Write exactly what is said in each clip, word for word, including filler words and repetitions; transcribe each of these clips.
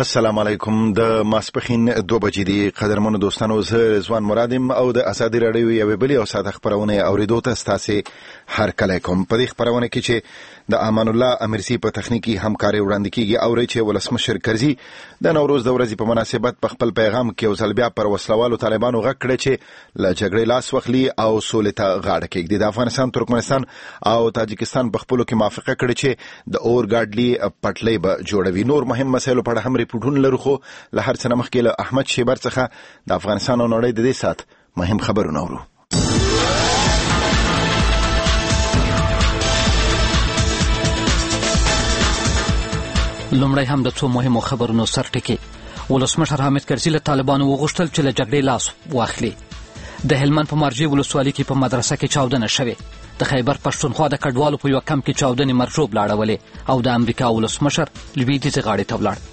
السلام علیکم. د ماسپخین دو بجې دی قدرمنو دوستانو، زه رضوان مرادم او د ازادي راډیو یو بلی او ساده خبرونه اوریدو ته ستاسو هر کله کوم. په دې خبرونه کې چې د امان الله امرسی په تخنیکی همکاري وړاندې کیږي او چې ولسمشر کرزي د نوروز د ورځې په مناسبت په خپل پیغام کې وزل بیا پر وسلوالو طالبانو غږ کړی چې له جګړې لاس وخلي او سولې ته غاړه کېږدي. د افغانستان، ترکمنستان او تاجکستان په خپلو کې موافقه کړې چې د اورګاډلي پټلۍ به جوړوي. نور مهم مسایلو په اړه هم ریپورټونه لرو، خو له هر څه مخکې له احمد شیبر څخه د افغانستان او نړۍ د دې سات مهم خبرونه اورو. لومړی هم د څو مهمو خبرونو سرټکی. ولسمشر حامد کرزي له طالبانو وغوښتل چې له جګړې لاس واخلي. د هلمند په مارجې ولسوالۍ کې په مدرسه کې چاودنه شوې. د خیبر پښتونخوا د کډوالو په یو کمپ کې چاودنې مرجوب لاړولې او د امریکا ولسمشر لویدیځې غاړې ته ولاړ.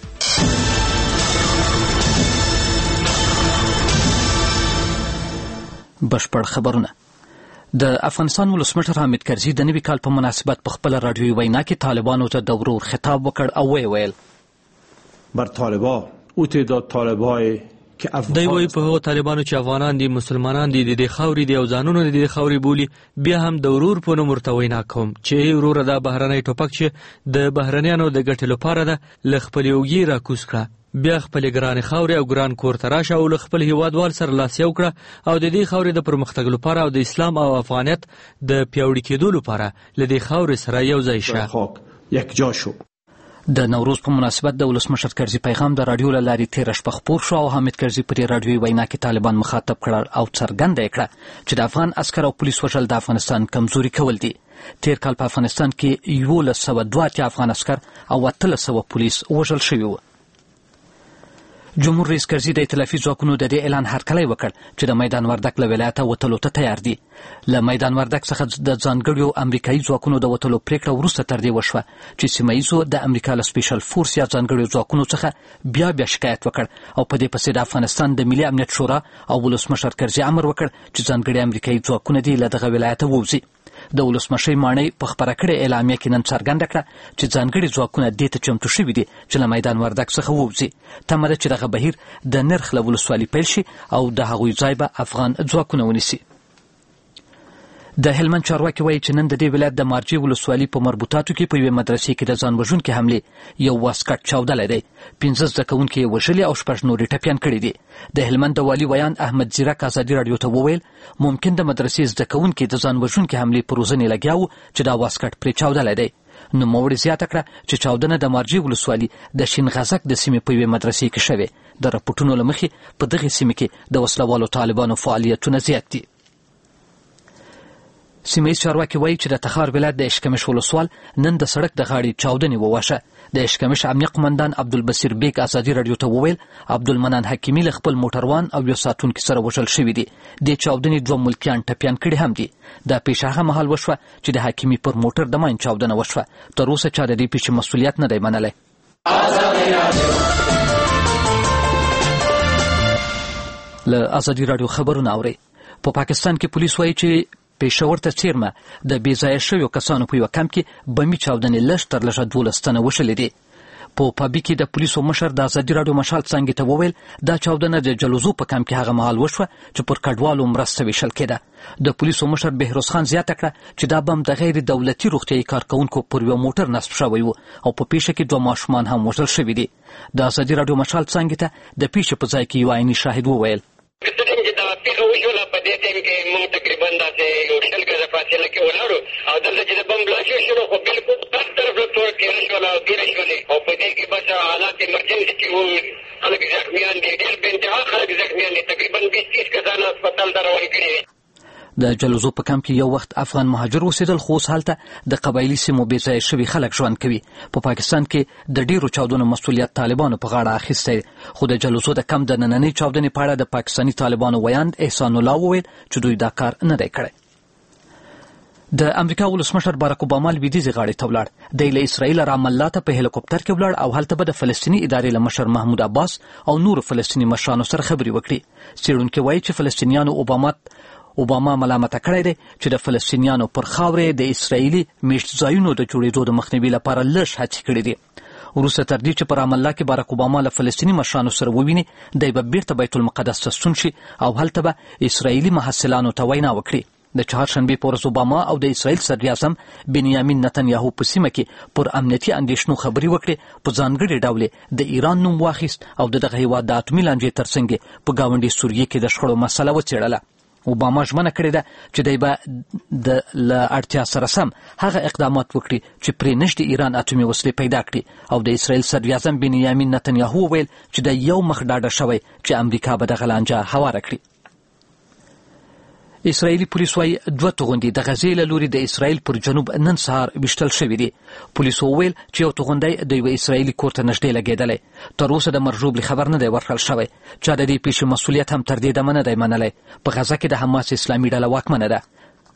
بشپړ خبرونه. د افغانستان ولسمشر حامد کرزي د نوي کال په مناسبت په خپل راډیوي وینا کې طالبانو ته د ورور خطاب وکړ او وی ویل: بر طالبا او تعداد طالبای دی وی په هغو طالبانو چې افغانان دي، مسلمانان دي، د دې خاورې دي او ځانونه د دې خاورې بولي، بیا هم د ورور په نوم ورته وینا کوم چې وروره دا بهرنی ټوپک چې د بهرنیانو د ګټې لپاره ده له خپلې اوږې راکوز کړه، بیا خپلې ګرانې خاورې او ګران کور ته راشه او له خپل هیوادوال سره لاس یو کړه او د دې خاورې د پرمختګ لپاره او د اسلام او افغانیت د پیاوړي کېدو لپاره له دې خاورې سره یو ځای شه. یکجا شو. د نوروز په مناسبت د ولسمشر کرزي پیغام د رادیو له لارې تېره شپه خپور شو او حامد کرزي پر رادیوي وینا کې طالبان مخاطب کړل او څرګنده یې کړه چې د افغان عسکر او پولیس وژل د افغانستان کمزوري کول دي. تېر کال په افغانستان کې یولس سوه دوه اتیا افغان عسکر او اتلس سوه پولیس وژل شوي وو. جمهور رئیس کرزي د ائتلافي ځواکونو د دې اعلان هرکلی وکړ چې د میدان وردک له ولایته وتلو ته تیار دي. له میدان وردک څخه د ځانګړیو امریکایي ځواکونو د وتلو پریکړه وروسته تر دې وشوه چې سیمه ییزو د امریکا له سپیشل فورس یا ځانګړیو ځواکونو څخه بیا بیا شکایت وکړ او په دې پسې د افغانستان د ملي امنیت شورا او ولسمشر کرزي امر وکړ چې ځانګړي امریکایي ځواکونه دې له دغه ولایته ووځي. د ولسمشۍ ماڼۍ په خپره کړې اعلامیه کې نن څرګنده کړه چې ځانګړي ځواکونه دې ته چمتو شوي دي چې له میدان وردک څخه ووځي. تمه ده چې دغه بهیر د نرخ له ولسوالۍ پیل شي او د هغوی ځای به افغان ځواکونه ونیسي. د هلمند چارواکي وایي چې نن د دې ولایت د مارجې ولسوالۍ په مربوطاتو کې په یوې مدرسې کې د ځان وژونکې حملې یو واسکټ چاودلی دی. پنځه زده کوونکي یې وژلي او شپږ نور یې ټپیان کړي دي. د هلمند د والي ویان احمد زیرک ازادي راډیو ته وویل ممکن د مدرسې زده کوونکي د ځان وژونکې حملې په روزنې لګیا وو چې دا واسکټ پرې چاودلی دی. نوموړي زیاته کړه چې چاودنه د مارجې ولسوالۍ د شین غزک د سیمې په یوې مدرسې کې شوې. د راپورټونو له مخې په دغې سیمې کې د وسلوالو طالبانو فعالیتونه زیات دي. سیمه ییز چارواکي وایي چې د تخار ولایت د اشکمش ولسوال نن د سړک د غاړې چاودنې ووشه. د اشکمش امنیه قمندان عبدالبصیر بیگ ازادي راډیو ته وویل عبدالمنان حکیمي له خپل موټروان او یو ساتونکي سره وژل شوي دي. د چاودنې دوه ملکیان ټپیان کړي هم دي. دا پیښه هغه مهال وشوه چې د حکیمي پر موټر د ماین چاودنه وشوه. تر اوسه چا د دې پیښې مسؤلیت نه دی منلی. له ازادي راډیو خبرونه اورئ. په پاکستان کې پولیس وایي چې پېښور ته څیرمه د بې ځایه شویو کسانو په یوه کمپ کې بمي چاودنې لږ تر لږه دولس تنه وشلې دي. په پابي کې د پولیسو مشر د ازادي راډیو مشال څانګې ته وویل دا چاودنه د جلوزو په کمپ کې هغه مهال وشوه چې پر کډوالو مرسته ویشل کېده. د پولیسو مشر بهروز خان زیاته کړه چې دا بم د غیر دولتي روغتیایي کارکوونکو پر یو موټر نصب شوی و او په پیښه کې دوه ماشومان هم وژل شوي دي. د ازادي راډیو مشال څانګې ته د پیښې په ځای کې یو عیني شاهد وویل پیښه وشوله په دې ټایم کې موږ تقریبا داسې یو شل ګزه فاصله کې ولاړو او دلته چې د بم بلاستي شروع خو بلکل هر طرف له تور تېره شوله او تېره شولې او په دې کې بس حالات ایمرجنسي کې وو. خلک زخمیان دي، ډېر بې انتها خلک زخمیان دي. تقریبا بیس تیس کسان هسپتال ته روان کړي دي. د جلوزو په کمپ کې یو وخت افغان مهاجر اوسېدل، خو اوس هلته د قبایلي سیمو بې ځایه شوي خلک ژوند کوي. په پاکستان کې د ډېرو چاودنو مسؤلیت طالبانو په غاړه اخیستی، خو د جلوزو د کمپ د نننۍ چاودنې په اړه د پاکستاني طالبانو ویاند احسان الله وویل چې دوی دا کار نه دی کړی. د امریکا ولسمشر باراک اوباما لویدیځې غاړې ته ولاړ. دی له اسرائیل رام الله ته په هلیکوپټر کې ولاړ او هلته به د فلسطیني ادارې له مشر محمود عباس او نورو فلسطیني مشرانو سره خبرې وکړي. څېړونکي وایي چې فلسطینیانو اوباما اوباما ملامته کړی دی چې د فلسطینیانو پر خاورې د اسرائیلي میشت ځایونو د جوړېدو د مخنیوي لپاره لږ هڅې کړې دي. وروسته تر دې چې پر عمل الله کې بارک اوباما له فلسطیني مشرانو سره وویني دی به بیرته بیت المقدس ته ستون شي او هلته به اسرائیلي محصلانو ته وینا وکړي. د چهارشنبې په ورځ اوباما او د اسرائیل صدراعظم بنیامین نتنیاهو په سیمه کې پر امنیتي اندېښنو خبرې وکړې. په ځانګړي ډول د ایران نوم واخیست او د دغه هیواد د اتومي لانجې ترڅنګ په ګاونډي سوریې کې د شخړو مسله وڅېړله. اوباما ژمنه کړې ده چې دی به د له اړتیا سره سم هغه اقدامات وکړي چې پرې نشي ایران اتومي وسلې پیدا کړي. او د اسرائیل صدراعظم بنیامین نتنیاهو وویل چې د یو مخ ډاډه شوی چې امریکا به دغه لانجه هواره کړي. اسرائیلي پولیس وايي دوه توغندي د غزې له لوري د اسرائیل پر جنوب نن سهار ویشتل شوي دي. پولیسو وویل چې یو توغندی د یوه اسرائیلي کور ته نږدې لګېدلی. تر اوسه د مرژوبلي خبر نه دی ورکړل شوی. چا د دې پیښې مسؤلیت هم تر دې دمه نه دی منلی. په غزه کې د حماس اسلامي ډله واکمنه ده.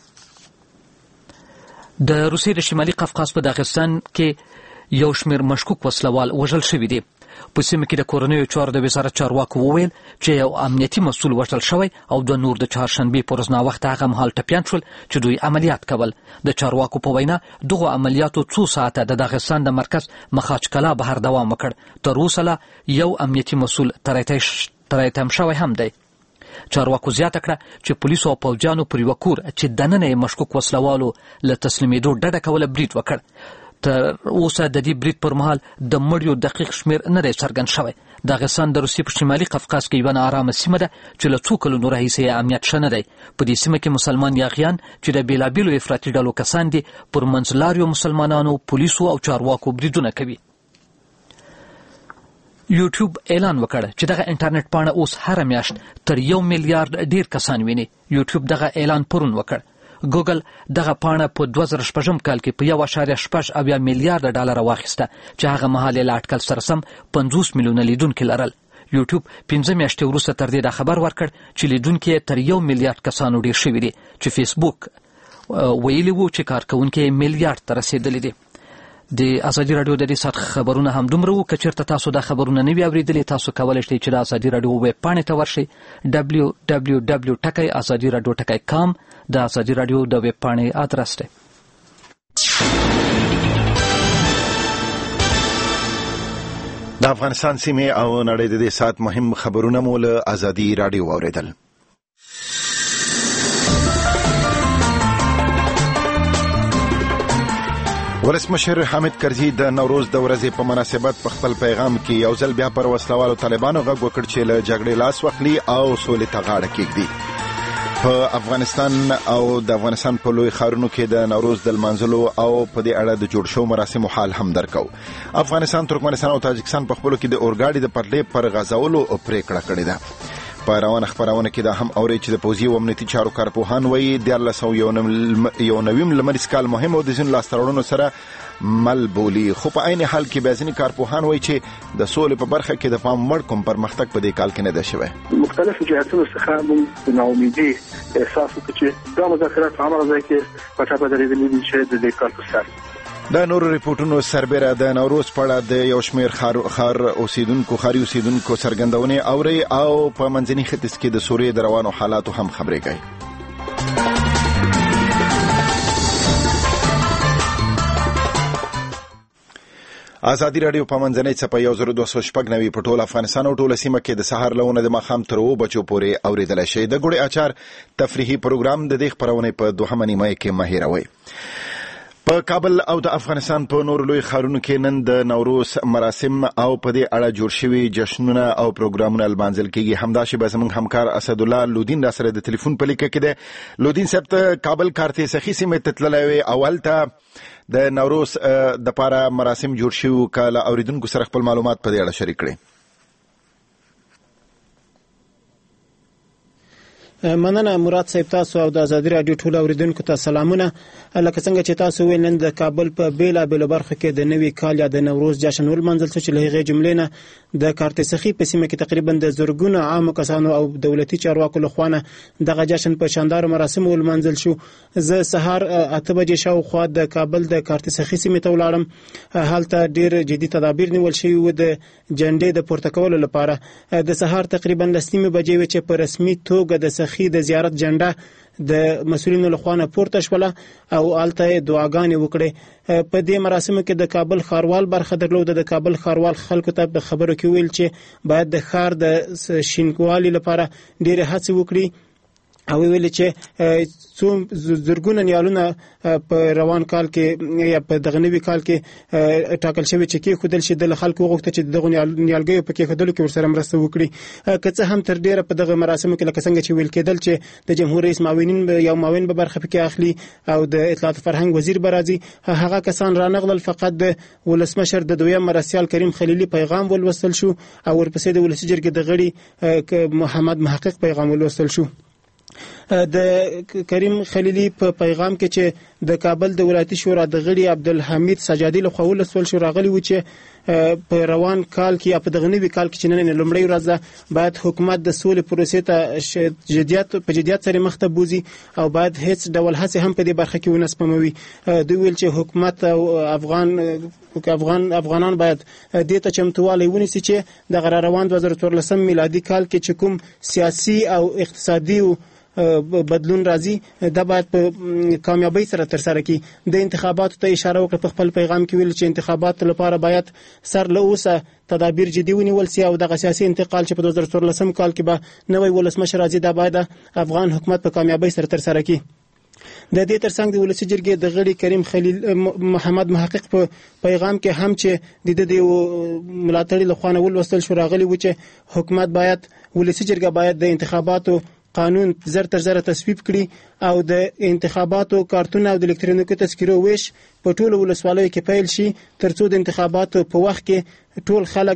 د روسیې د شمالي قفقاز په داغستان کې یو شمېر مشکوک وسلوال وژل شوي دي. په سیمه کې د کورنیو چارو د وزارت چارواکو وویل چې یو امنیتي مسؤل وژل شوی او دوه نور د چهارشنبې په ورځ ناوخته هغه مهال ټپیان شول چې دوی عملیات کول. د چارواکو په وینا دغو عملیاتو څو ساعته د داغستان د مرکز مخاچکلا بهر دوام وکړ. تر اوسه لا یو امنیتي مسؤل ترایتم شوی هم دی. چارواکو زیاته کړه چې پولیسو او پوځیانو پر یوه کور چې دننه یې مشکوک وسلوالو له تسلیمېدو ډډه کوله برید وکړ. تر اوسه د دې برید پر مهال د مړیو دقیق شمېر نه دی څرګند شوی. داغستان د روسیې په شمالي قفقاز کې یوه ناارامه سیمه ده چې له څو کلونو راهیسې یې امنیت ښه نه دی. په دې سیمه کې مسلمان یاغیان چې د بېلابېلو افراطي ډلو کسان دي پر منځلاریو مسلمانانو، پولیسو او چارواکو بریدونه کوي. یوټیوب اعلان وکړ چې دغه انټرنیټ پاڼه اوس هره میاشت تر یو میلیارډ ډیر کسان ویني. یوټیوب دغه اعلان پرون وکړ. ګوګل دغه پاڼه په دوه زره شپږم کال کې په یو اعشاریه شپږ اویا میلیارډ ډالره واخیسته چې هغه مهال یې له اټکل سره سم پنځوس میلیونه لیدونکي لرل. یوټیوب پنځه میاشتې وروسته تر دې دا خبر ورکړ چې لیدونکي تر یو میلیارډ کسانو ډیر شوي دي چې فیسبوک ویلي وو چې کارکوونکي میلیارډ ته رسېدلي دي. د ازادي راډیو د دې ساعت خبرونه هم دومره وو. که چېرته تاسو دا خبرونه نه وي اورېدلي تاسو کولی شئ چې د ازادي راډیو ویب پاڼې ته ورشئ ډبلیو ډبلیو ډبلیو ټکی ازادي راډیو ټکی کام د ازادي راډیو د ویب پاڼې ادرس دی. د افغانستان سیمې او نړۍ د دې ساعت مهم خبرونه مو له ازادي راډیو واورېدل. ولسمشر حامد کرزي د نوروز د ورځې په مناسبت په خپل پیغام کې یو ځل بیا پر وسلوالو طالبانو غږ وکړ چې له جګړې لاس واخلي او سولې ته غاړه کېږدي. په افغانستان او د افغانستان په لوی ښارونو کې د نوروز د لمانځلو او په دې اړه د جوړ شوو مراسمو حال هم درکو. افغانستان، ترکمنستان او تاجکستان په خپلو کې د اورګاډي د پټلۍ پر غځولو پریکړه کړې ده. په روانه خبرونه کې دا هم اوري چې د پوځي او امنیتي چارو کارپوهان وایي دیارلس سوه یو نویم لمریز کال مهم او د ځینو لاسته راوړنو سره مل بولي. خو په عین حال کې بیا ځینې کارپوهان وایي چې د سولې په برخه کې د پام وړ کوم پرمختګ په دې کال کې نه ده شوی. مختلفو جهتونو څخه موږ د ناامیدۍ احساس وکړو چې دا مذاکرات په هغه ځای کې په ټاپه درېدلي دي چې د دې کال په سر. د نورو ریپورټونو سربېره د نوروز په اړه د یو شمېر ښار اوسیدونکو ښاري اوسیدونکو څرګندونې اوري او په منځني ختیځ کې د سوریې د روانو حالاتو هم خبرې کوي. ازادي راډیو په منځنۍ څپه یو زر دوه سوه شپږ نوي په ټول افغانستان او ټوله سیمه کې د سهار له اونه د ماښام تر اوو بجو پورې اورېدلی شئ. د ګوړې اچار تفریحي پروګرام د دې خپرونې په دوهمه نیمایي کې مه هېروئ. په کابل او د افغانستان په نور لوی ښارونو کې نن د نوروز مراسم او په دې اړه جوړ شوي جشنونه او پروګرامونه لمانځل کېږي. همداسې به زموږ همکار اسدالله لودین را سره د ټلیفون په لیکه کې دی. لودین صاحب ته کابل کارتې سخي سیمې ته تللی وې او هلته د نوروز دپاره مراسم جوړ شوي که له اورېدونکو سره خپل معلومات په دې اړه شریک کړئ. مننه مراد صاحب، تاسو او د ازادي راډیو ټول اوریدونکو ته سلامونه. لکه څنګه چې تاسو ویل نن د کابل په بیلا بیل برخه کې د نوي کال یا د نوروز جشن ولمانځل شو چې له هغې جملې نه د کارتې سخي په سیمه کې تقریبا د زرګونو عامو کسانو او دولتي چارواکو لخوا نه دغه جشن په شاندار مراسم ولمانځل شو. زه سهار اته بجې شاوخوا د کابل د کارتې سخي سیمې ته ولاړم. هلته ډېر جدي تدابیر نیول شوي وو د جنډې د پورته کولو لپاره. د سهار تقریبا لس نیمې بجې وې چې په رسمي توګه د تاریخي د زیارت جنډه د مسؤلینو لخوا نه پورته شوله او الته دعاګانې وکړې. په دې مراسمو کې د کابل ښاروال برخه درلوده. د کابل ښاروال خلکو ته د خبرو کې ویل چې باید د ښار د شینکوالي لپاره ډېرې هڅې وکړي او ویل چې څو زرګونه نیالونه په روان کال کې یا په دغه نوي کال کې ټاکل شوی چې کې خودل شي د خلکو وغوښته چې دغه نیالګیو په کې خودلو کې ورسره مرسته وکړي. که څه هم تر ډیره په دغه مراسمو کې لکه څنګه چې ویل کېدل چې د جمهور رئیس معاونین یا معاون به برخه پکې اخلي او د اطلاعات فرهنګ وزیر برازي، هغه کسان رانغلل فقط د ولسمشر د دویم مرستیال کریم خلیلی پیغام ولوستل شو او ورپسې د ولسی جرګې د غړي محمد محقق پیغام ولوستل شو. د کریم خلیلی په پیغام کې چې د کابل د ولایتي شورا د غړي عبدالحمید سجادي له خوا ولوستل شو راغلی و چې په روان کال کې په دغه نوي کال کې چې نن لومړی ورځ ده باید حکومت د سولې پروسې ته جديت په جديت سره مخ ته بوزي او باید هیڅ ډول هڅه هم په دې برخه کې ونه سپموي. دوی ویل چې حکومت او افغان افغان افغانان باید دې ته چمتووالی ونیسي چې د روان دوه زره څوارلسم میلادي کال کې چې کوم سیاسي او اقتصادي بدلون راځي دا باید په کامیابی سره تر سره کی. د انتخاباتو ته اشاره وکړه په خپل پیغام کې ویل چې انتخابات لپاره باید سر له اوسه تدابیر جدي ونیول سي او د سیاسي انتقال چې په دوه زره څوارلسم کال کې به نوی ولسمشر راځي دا باید افغان حکومت په کامیابی سره تر سره کی. د دې ترڅنګ د ولسی جرګې د غړي کریم خلیل محمد محقق په پیغام کې هم چې د دې ملاتړي لخوا نه ولوستل شو راغلی و چې حکومت باید ولسی جرګه باید د انتخاباتو قانون زر تر زر تصویب کړي او د انتخاباتو کارتونه او د الکترونیکي تذکرو ویش په ټولو ولسوالیو کې پیل شي ترڅو د انتخاباتو په وخت کې ټول خلک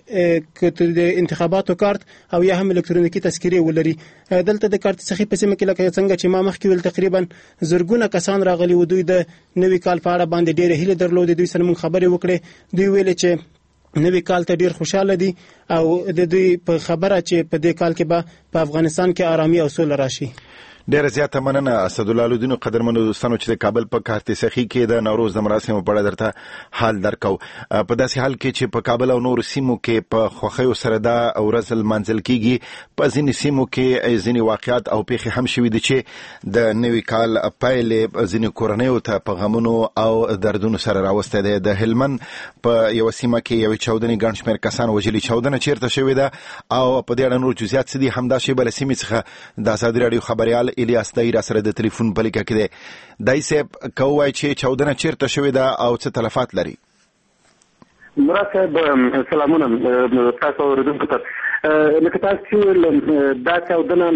د د انتخاباتو کارت او یا هم الکترونیکي تذکره ولري. دلته د کارت څخه په سیمه کې لکه څنګه چې ما مخکې ویل تقریبا زرګونه کسان راغلي و. دوی د نوي کال په اړه باندې ډېر هیله درلودې. دوی سره موږ خبرې وکړې. دوی ویل چې نوی کال ته ډیر خوشاله دي او د دوی په خبره چې په دې کال کې به په افغانستان کې آرامي او سوله راشي. ډیره زیاته مننه اسدالله الدین. قدرمنو دوستانو چې د کابل په کارت سخی کې د نوروز د مراسمو په اړه درته حال درکو. په داسې حال کې چې په کابل او نور سیمو کې په خوخیو سره دا ورځ منځل کیږي، په ځینې سیمو کې ځینې واقعیات او پیښې هم شوي دي چې د نوي کال پیل ځینې کورنیو ته په غمونو او دردونو سره راوسته ده. د هلمند په یو سیمه کې یو چاودنې ګڼ شمېر کسان وژلي. چاودنه چیرته شوې ده او په دې اړه نور جزئیات څه دي همدا شی بل سیمې څخه د ازادي راډیو خبريال الیاس دایره سره د ټلیفون په لیکه کې ده. دای صاحب کوی چې چاودنه چیرته شوې ده او څه تلفات لري؟ مراد صاحب سلامونه تاسو اوریدونکو ته. لکه تاسو چې دا چاودنه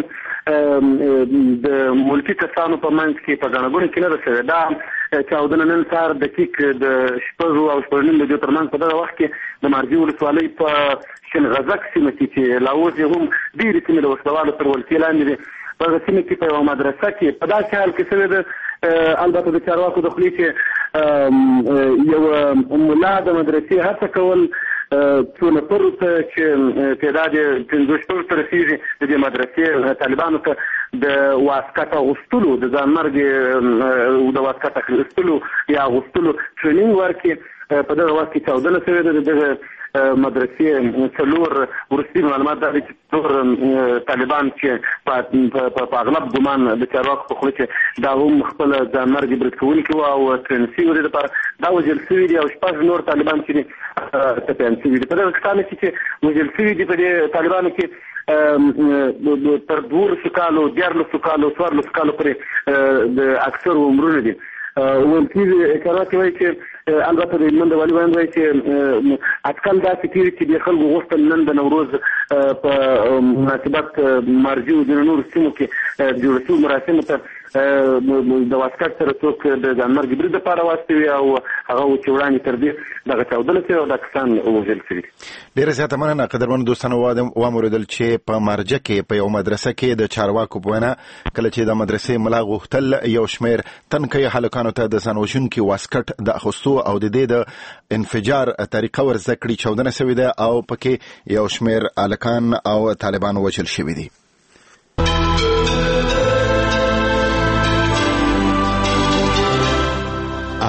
د ملکی کسانو په منځ کې په غنغونو کې نه رسېده. دا چاودنه نن سهار دقیق د شپږو او شپږ نیم بجو ترمنځ په دغه وخت کې د مارجې ولسوالۍ په شنغزک سیمه کې چې لا اوس یې هم ډېرې سیمې د وسلوالو تر ولکې لاندې دي. په هغه سیمه کې په یوه مدرسه کې په داسې حال کې شوې ده البته د چارواکو د خولې چې یو ملا د مدرسې هڅه کول څو نفرو ته چې تعداد یې پنځه شپږو ته رسېږي د دې مدرسې طالبانو ته د واسکټ اغوستلو د ځانمرګ د واسکټ اخیستلو یا اغوستلو ټرینینګ ورکړي. په دغه وخت کې چاودنه شوې ده. د دغه مدرسې څلور وروستي معلومات دا دي چې څلور طالبان چې په اغلب ګمان د چارواکو په خوله چې دا هم خپل ځانمرګي برید کوونکي وو او ترن شوي دي دپاره دا وژل شوي دي او شپږ نور طالبان چې دي ټپیان شوي دي. په دغه کسانو کې چې وژل شوي دي په دې طالبانو کې تر دولسو کالو دیارلسو کالو څوارلسو کالو پورې د اکثرو عمرونه دي. ویل کېږي چارواکي وایي چې البته د هلمند والي باندې وایي چې اټکل داسې کېږي چې د خلکو غوښتل نن د نوروز په مناسبت مارجې او د نورو سیمو کې جوړ شوي مراسمو ته د واسکټ سره څوک د ځانمرګي برید دپاره واستوي او هغه و چې وړاندې تر دې دغه چاودنه شوې او دا کسان وژل شوي دي. ډېره زیاته مننه قدرمنو دوستانو. واورېدل چې په مارجه کې په یو مدرسه کې د چارواکو په وینا کله چې د مدرسې ملا غوښتل یو شمېر تنکۍ هلکانو ته د ځان وژونکي واسکټ د اخیستو او د دې د انفجار طریقه ور زده کړي چاودنه شوې ده او پکې یو شمېر هلکان او طالبان وژل شوي دي.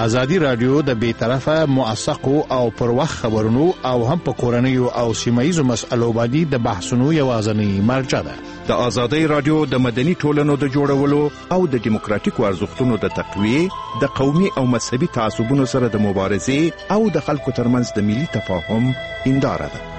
ازادي رادیو د بې طرفه موثقو او پر وخت خبرونو او هم په کورنیو او سیمایي مسایلو باندې د بحثونو یوازینی مرجع ده. د ازادي رادیو د مدني ټولنو د جوړولو او د دیموکراتیکو ارزښتونو د تقویه د قومي او مذهبي تعصبونو سره د مبارزې او د خلکو ترمنځ د ملي تفاهم هنداره ده.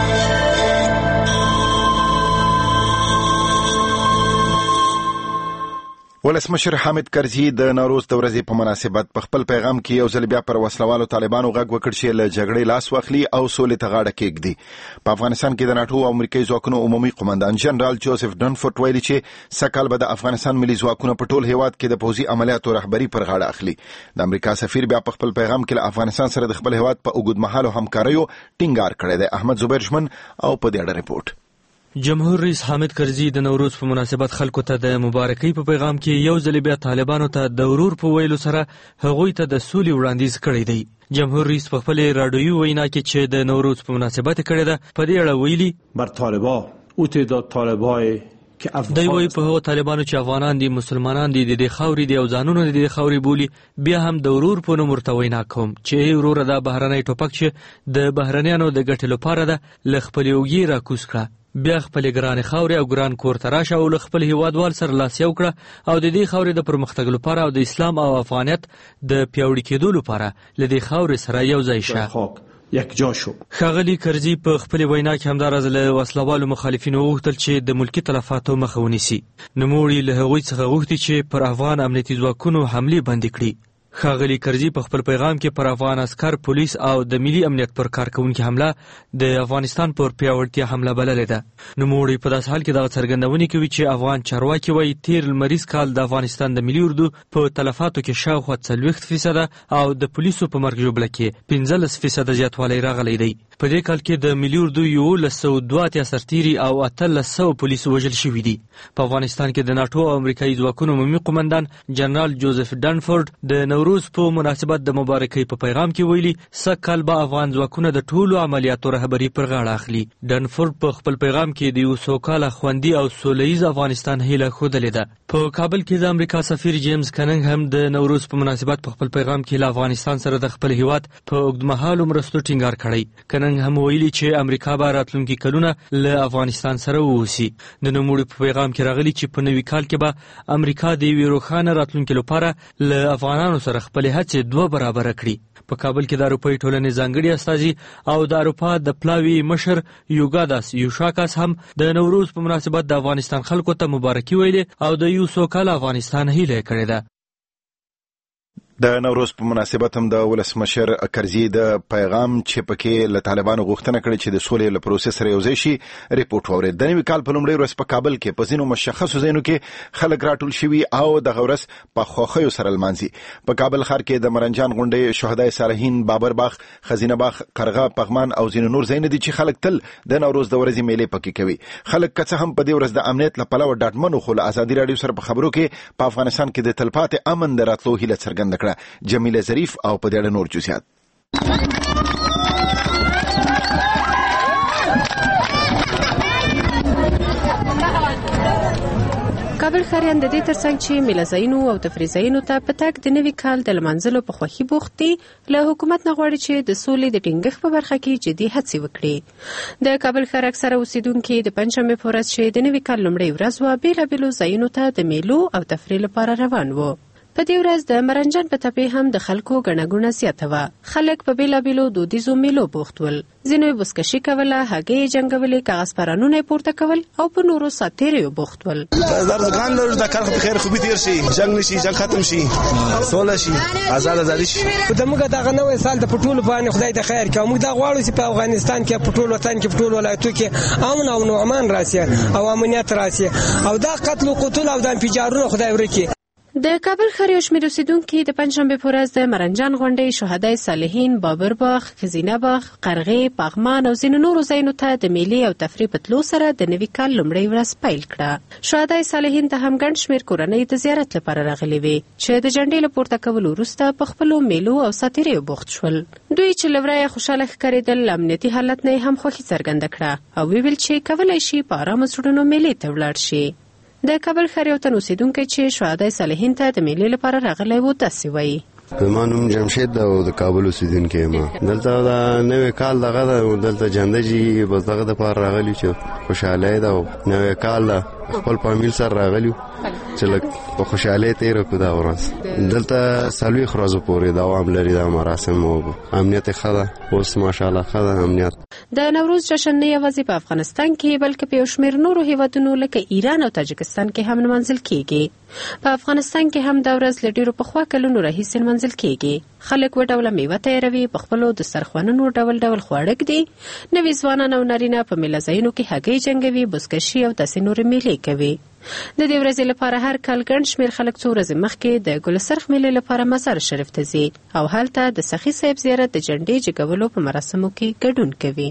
ولسمشر حامد کرزي د نوروز د ورځې په مناسبت په خپل پیغام کې یو ځل بیا پر وسلوالو طالبانو غږ وکړ چې له جګړې لاس واخلي او سولې ته غاړه کېږدي. په افغانستان کې د ناتو او امریکایي ځواکونو عمومي قومندان جنرال جوزف ډنفورد ویلي چې سږ کال به د افغانستان ملي ځواکونه په ټول هیواد کې د پوځي عملیاتو رهبري پر غاړه اخلي. د امریکا سفیر بیا په خپل پیغام کې له افغانستان سره د خپل هیواد په اوږدمهالو همکاریو ټینګار کړی دی. احمد زبیر ژمن او په دې اړه ریپورت. جمهور رئیس حامد کرزي د نوروز په مناسبت خلکو ته د مبارکۍ په پیغام کې یو ځل بیا طالبانو ته د ورور په ویلو سره هغوی ته د سولې وړاندیز کړی دی. جمهور رئیس په خپل رادیویي وینا کې چې د نوروز په مناسبت کړی ده په دې اړه ویلي بر طالبا او تعداد طالبای دی وی په هغو طالبانو چې افغانان دي مسلمانان دي د خاوري دي او ځانونه د خاوري بولی بیا هم د ورور په نوم ورته وینا کوم چې ورور د بهرنۍ ټوپک چې د بهرنیانو د ګټلو لپاره ده ل خپل یوګي راکوس کړه بیا خپل ګران خاوري او ګران کور تراشه او خپل هیوادوال سره لاس یو کړه او د دې خاوري د پرمختګ لپاره او د اسلام او افغانیت د پیاوړي کېدو لپاره ل دې خاوري سره یو ځای شه. یک جا شو. ښاغلي کرزي په خپل وینا کې همدارز له وسلوالو مخالفینو وغوښتل چې د ملکی تلفاتو مخه ونیسي. نوموړي له هغوی څخه غوښتي چې پر افغان امنیتي ځواکونو حملې بندې کړي. ښاغلي کرزي په خپل پیغام کې پر افغان عسکر پولیس او د ملي امنیت پر کارکونکو حمله د افغانستان پر پیاوړتیا حمله بللې ده. نوموړي په داسې حال کې دا څرګندونه کوي چې افغان چارواکي وایي تیر لمریز کال د افغانستان د ملي اردو په تلفاتو کې شاوخوا څلوېښت فیصده او د پولیسو په مرګ ژوبله کې پنځلس فیصده زیاتوالی راغلی دی. په دې کال کې د ملي اردو یولس سوه دوه اتیا سرتیري او اتلس سوه پولیس وژل شوي دي. په افغانستان کې د ناټو او امریکایي ځواکونو عمومي قومندان جنرال جوزف ډنفورد د نوروز په مناسبت د مبارکۍ په پیغام کې ویلي سږ کال به افغان ځواکونه د ټولو عملیاتو رهبري پر غاړه اخلي. ډنفورد په خپل پیغام کې د یو سوکاله خوندي او سوله ییز افغانستان هیله ښودلې ده. په کابل کې د امریکا سفیر جیمز کننګ هم د نوروز په مناسبت په خپل پیغام کې له افغانستان سره د خپل هیواد په اوږدمهالو مرستو ټینګار کړی. کننګ هم ویلي چې امریکا به راتلونکي کلونه له افغانستان سره واوسي. د نوموړي په پیغام کې راغلي چې په نوي کال کې به امریکا د یوې روښانه راتلونکي لپاره له افغانانو سره خپل هڅې دوه برابر کړي. په کابل کې د اروپایي ټولنې ځانګړي استازي او د اروپا د پلاوي مشر یوګاداس یوشاکاس هم د نوروز په مناسبت د افغانستان خلکو ته مبارکي ویلې او د یو سوکاله افغانستان هیله کړې ده. د نوروز په مناسبت هم د ولسمشر کرزي د پیغام چې پکې له طالبانو غوښتنه کړې چې د سولې له پروسې سره یوځای شي ریپورت واورېد. د نوي کال په لومړۍ ورځ په کابل کې په ځینو مشخصو ځایونو کې خلک راټول شوي او دغه ورځ په خوښیو سره لمانځي. په کابل ښار کې د مرنجان غونډۍ، شهدای صالحین، بابر باغ، خزینه باغ، قرغه، پغمان او ځینو نور ځایونه دي چې خلک تل د نوروز د ورځې میلې پکې کوي. خلک که څه هم په دې ورځ د امنیت له پلوه ډاډمن وو، خو له ازادي راډیو سره په خبرو کې په افغانستان کې د تلپاتې امن د راتلو هیله څرګنده کړه. جمیله ظریف او په دې اړه نور جزئیات. کابل ښاریان د دې ترڅنګ چې میله ځایونو او تفریح ځایونو ته په تګ د نوي کال د لمانځلو په خوښۍ بوخت دي، له حکومت نه غواړي چې د سولې د ټینګښت په برخه کې جدي هڅې وکړي. د کابل ښار اکثره اوسیدونکي د پنجشنبې په ورځ چې د نوي کال لومړۍ ورځ وه بېلابېلو ځایونو ته د میلو او تفریح لپاره روان وو. په دې ورځ د مرنجان په تپې هم د خلکو ګڼه ګوڼه زیاته وه. خلک په بېلابېلو دودیزو میلو بوخت ول. ځینو یې بزکشي کوله، هګۍ یې جنګولې، کاغذ پرانونه یې پورته کول او په نورو ساتیریو بوخت ول. ارزګان لرو د کار په خیر خوبي تیر شي، جنگ نشي، جنگ ختم شي، سوله شي، آزاد ازادي شي. د موږ دغه نوې سال د پټولو باندې خدای د خیر کوي. موږ دا غواړو چې په افغانستان کې په ټول وطن کې په ټول ولایتو کې امن او امان راشي او امنیت راشي او دا قتل او قتل او د انفجارونو خدای ورکړي. د کابل ښار یو شمېر اوسیدونکي د پنجشنبې په ورځ د مرنجان غونډۍ، شهدای صالحین، بابر باغ، خزینه باغ، قرغې، پغمان او ځینو نورو ځایونو ته د میلې او تفریح په تلو سره د نوي کال لومړۍ ورځ پیل کړه. شهدای صالحین ته هم ګڼ شمېر کورنۍ د زیارت لپاره راغلي وې چې د جنډې له پورته کولو وروسته په خپلو میلو او ساتیریو بوخت شول. دوی چې له ورایه خوشحاله ښکارېدل، له امنیتي حالت نه یې هم خوښي څرګنده کړه او ویل چې کولی شي په ارامه زړونو میلې ته ولاړ شي. د کابل ښار یو تن اوسیدونکی چې شهدای صالحین ته د میلې لپاره راغلی و داسې وایي. زما نوم جمشید او د کابل اوسیدونکی یم. دلته دا نوې کال دغه ده، دلته جندجي بس دغه د پاره راغلی چې خوشاله ده او نوې کال ده خپل فامیل سره راغلیو چې لکه په خوشاله تیر کو دا ورځ. دلته سالوي خرازو پورې دوام لري دا مراسم او امنیت خدا اوس ماشاءالله خدا امنیت. د نوروز جشن نه یوازې په افغانستان کې بلکې په یو شمېر نورو هیوادونو لکه ایران او تاجکستان کې هم نمانځل کیږي. په افغانستان کې هم دا ورځ له ډېرو پخوا کلونو راهیسې نمانځل کیږي. خلک و ډوله میوه تیاروي، په خپلو دسترخوانونو ډول ډول خواړه ږدي، نوي ځوانان او نارینه په میله ځایونو کې هګۍ جنګوي، بزکشي او داسې نورې میلې کوي. د دې ورځې لپاره هر کال ګڼ شمېر خلک څو ورځې مخکې د ګلسرخ میلې لپاره مزار شریف ته ځي او هلته د سخي صاحب زیارت د جنډې جګولو په مراسمو کې ګډون کوي.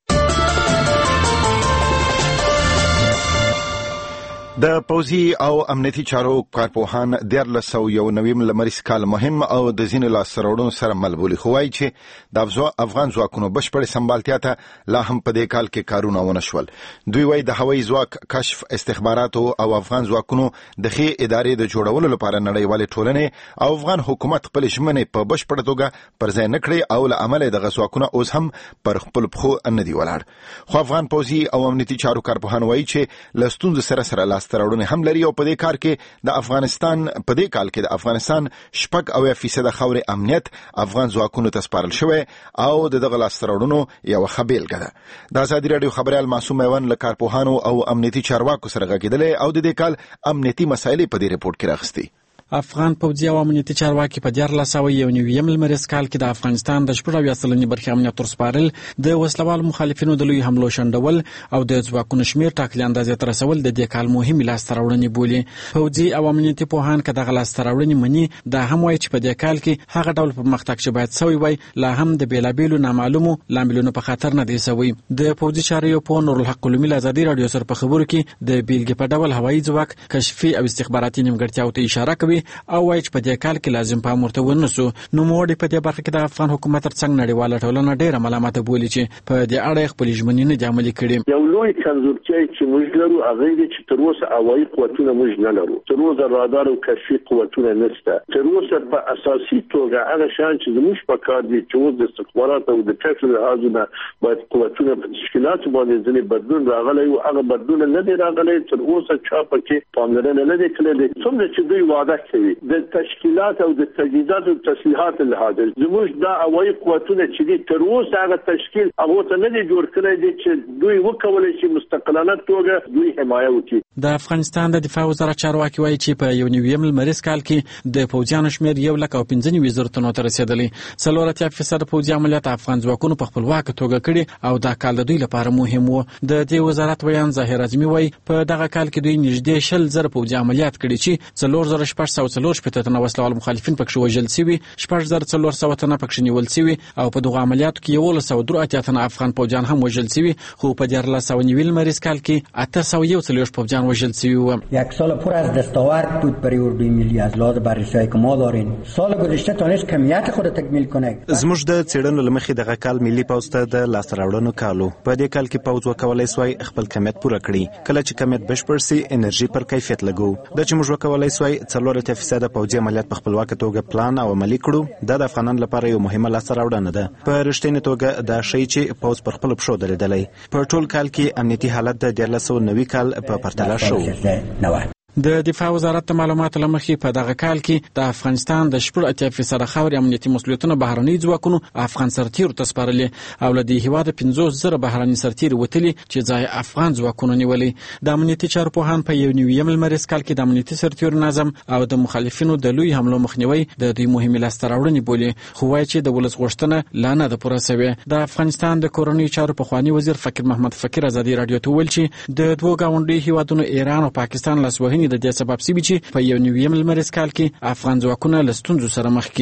د پوځي او امنیتي چارو کارپوهان دیارلس سوه یو نویم لمریز کال مهم او د ځینو لاسته راوړنو سره مل بولي، خو وایي چې د افغان ځواکونو بشپړې سمبالتیا ته لا هم په دې کال کې کارونه ونه شول. دوی وایي د هوایي ځواک، کشف، استخباراتو او افغان ځواکونو د ښې ادارې د جوړولو لپاره نړیوالې ټولنې او افغان حکومت خپلې ژمنې په بشپړه توګه پر ځای نه کړې او له امله دغه ځواکونه اوس هم پر خپلو پښو نه دي ولاړ. خو افغان پوځي او امنیتي چارو کارپوهان وایي چې له ستونزو سره سره لاسته راوړنې هم لري او په دې کار کې د افغانستان په دې کال کې د افغانستان شپږ اویا فیصده خاورې امنیت افغان ځواکونو ته سپارل شوی او د دغه لاسته راوړنو یوه ښه بیلګه ده. د ازادي راډیو خبریال معصوم میوند له کارپوهانو او امنیتي چارواکو سره غږېدلی او د دې کال امنیتي مسایلې په دې رپورټ کې راغستې. افغان پوځي او امنیتي چارواکي په دیارلس سوه یو نویم لمریز کال کې د افغانستان د شپږ اویا سلنې برخې امنیت ورسپارل، د وسلوالو مخالفینو د لوی حملو شنډول او د ځواکونو شمېر ټاکلي اندازې ته رسول د دې کال مهمې لاسته راوړنې بولي. پوځي او امنیتي پوهان که دغه لاسته راوړنې مني، دا هم وایي چې په دې کال کې هغه ډول پرمختګ چې باید سوی وای لا هم د بېلابېلو نامعلومو لاملونو په خطر نه دی سوی. د پوځي چارو پوه نورالحق قلمي له ازادي راډیو سره په خبرو کې د بیلګې په ډول هوایي ځواک، کشفي او استخباراتي نیمګړتیاو ته اشاره کوي او وایي چې په دې کال کې لازم پام ورته ونیسو. نو موړي په دې برخه کې د افغان حکومت ترڅنګ نړیواله ټولنه ډېره ملامته بولي چې په دې اړه خپلې ژمنې نه دي عملي کړې. یو لوی کمزورتیا چې موږ لرو هغه دی چې تر اوسه هوایي قوتونه موږ نه لرو، تر اوسه رادار او کشفي قوتونه نشته، تر اوسه په اساسي توګه هغه شان چې زموږ په کار دي چې اوس د استخباراتو او د کشف لحاظونه باید قوتونه په تشکیلاتو باندې ځینې بدلون راغلی او هغه بدلون نه دی راغلی، تر اوسه چا پکې پاملرنه نه دی کړې. څومره چې دوی وعده کوي د تشکیلات او د تجهیزات او تسلیحات لحاظ زموږ دا هوایي قوتونه چې دي تر اوسه هغه تشکیل هغه ته نه دی جوړ کړی دی چې دوی وکولای شي مستقلانه توګه دوی حمایه وکړي. د افغانستان د دفاع وزارت چارواکي وایي چې په یو نویم لمریز کال کې د پوځیانو شمېر یو لک او پنځه نوي زره تنو ته رسېدلی. څلور اتیا فیصده پوځي عملیات افغان ځواکونو په خپلواکه توګه کړي او دا کال د دوی لپاره مهم و. د دې وزارت ویان ظاهر اعظمي وایي په دغه کال کې دوی نږدې شل زره پوځي عملیات کړي چې څلور زره شپږ سوه څلور شپېته تنه وسلوال مخالفین پکښې وژل سوي، شپږ زره څلور سوه تنه پکښې نیول سوي او په دغو عملیاتو کې یولس سوه درې اتیا تنه افغان پوځیان هم وژل سوي، خو په دیارلس سوه نوي لمریز کال کې اته سوه یو څلوېښت پوځیان وژل سوي وو. یک سال پر از دستاورد بود برای اردوی ملی از لحاظ بررسی‌هایی که ما داریم. سال گذشته تونست کمیت خود تکمیل کنه. زموږ د څېړنو له مخې دغه کال ملي پوځ ته د لاسته راوړنو کالو. په دې کال کې پوځ وکولای سوای خپل کمیت پوره کړي. کله چې کمیت بشپړ سي انرژي پر کیفیت لګو. د چې موږ وکولای سوای څلور اتیا فیصده پوځي عملیات په خپلواکه توګه پلان او عملي کړو. دا د افغانانو لپاره یو مهمه لاسته راوړنه ده. په رښتینې توګه دا ښیي چې پوځ پر خپلو پښو درېدلی. په ټول کال کې امنیتي حالت د دیارلس سوه نوي کال په پرتله ښه و. د دفاع وزارت د معلوماتو له مخې په دغه کال کې د افغانستان د شپږ اتیا فیصده خاورې امنیتي مسؤلیتونه بهرني ځواکونو افغان سرتیرو ته سپارلې او له دې هېواده پنځوس زره بهرني سرتیري وتلي چې ځای افغان ځواکونو نیولی. د امنیتي چارو پوهان په یو نویم لمریز کال کې د امنیتي سرتیرو نظم او د مخالفینو د لوی حملو مخنیوی د دوی مهمې لاسته راوړنې بولي، خو وایي چې د ولس غوښتنه لا نه ده پوره سوې. د افغانستان د کورنیو چارو پخواني وزیر فقیر محمد فقیر ازادي راډیو ته وویل چې د دوو ګاونډیو هېوادونو ایران او پاکستان لاسوهنې د دې سبب سوي چې په یو نویم لمریز کال کې افغان ځواکونه له ستونزو سره مخ کړي.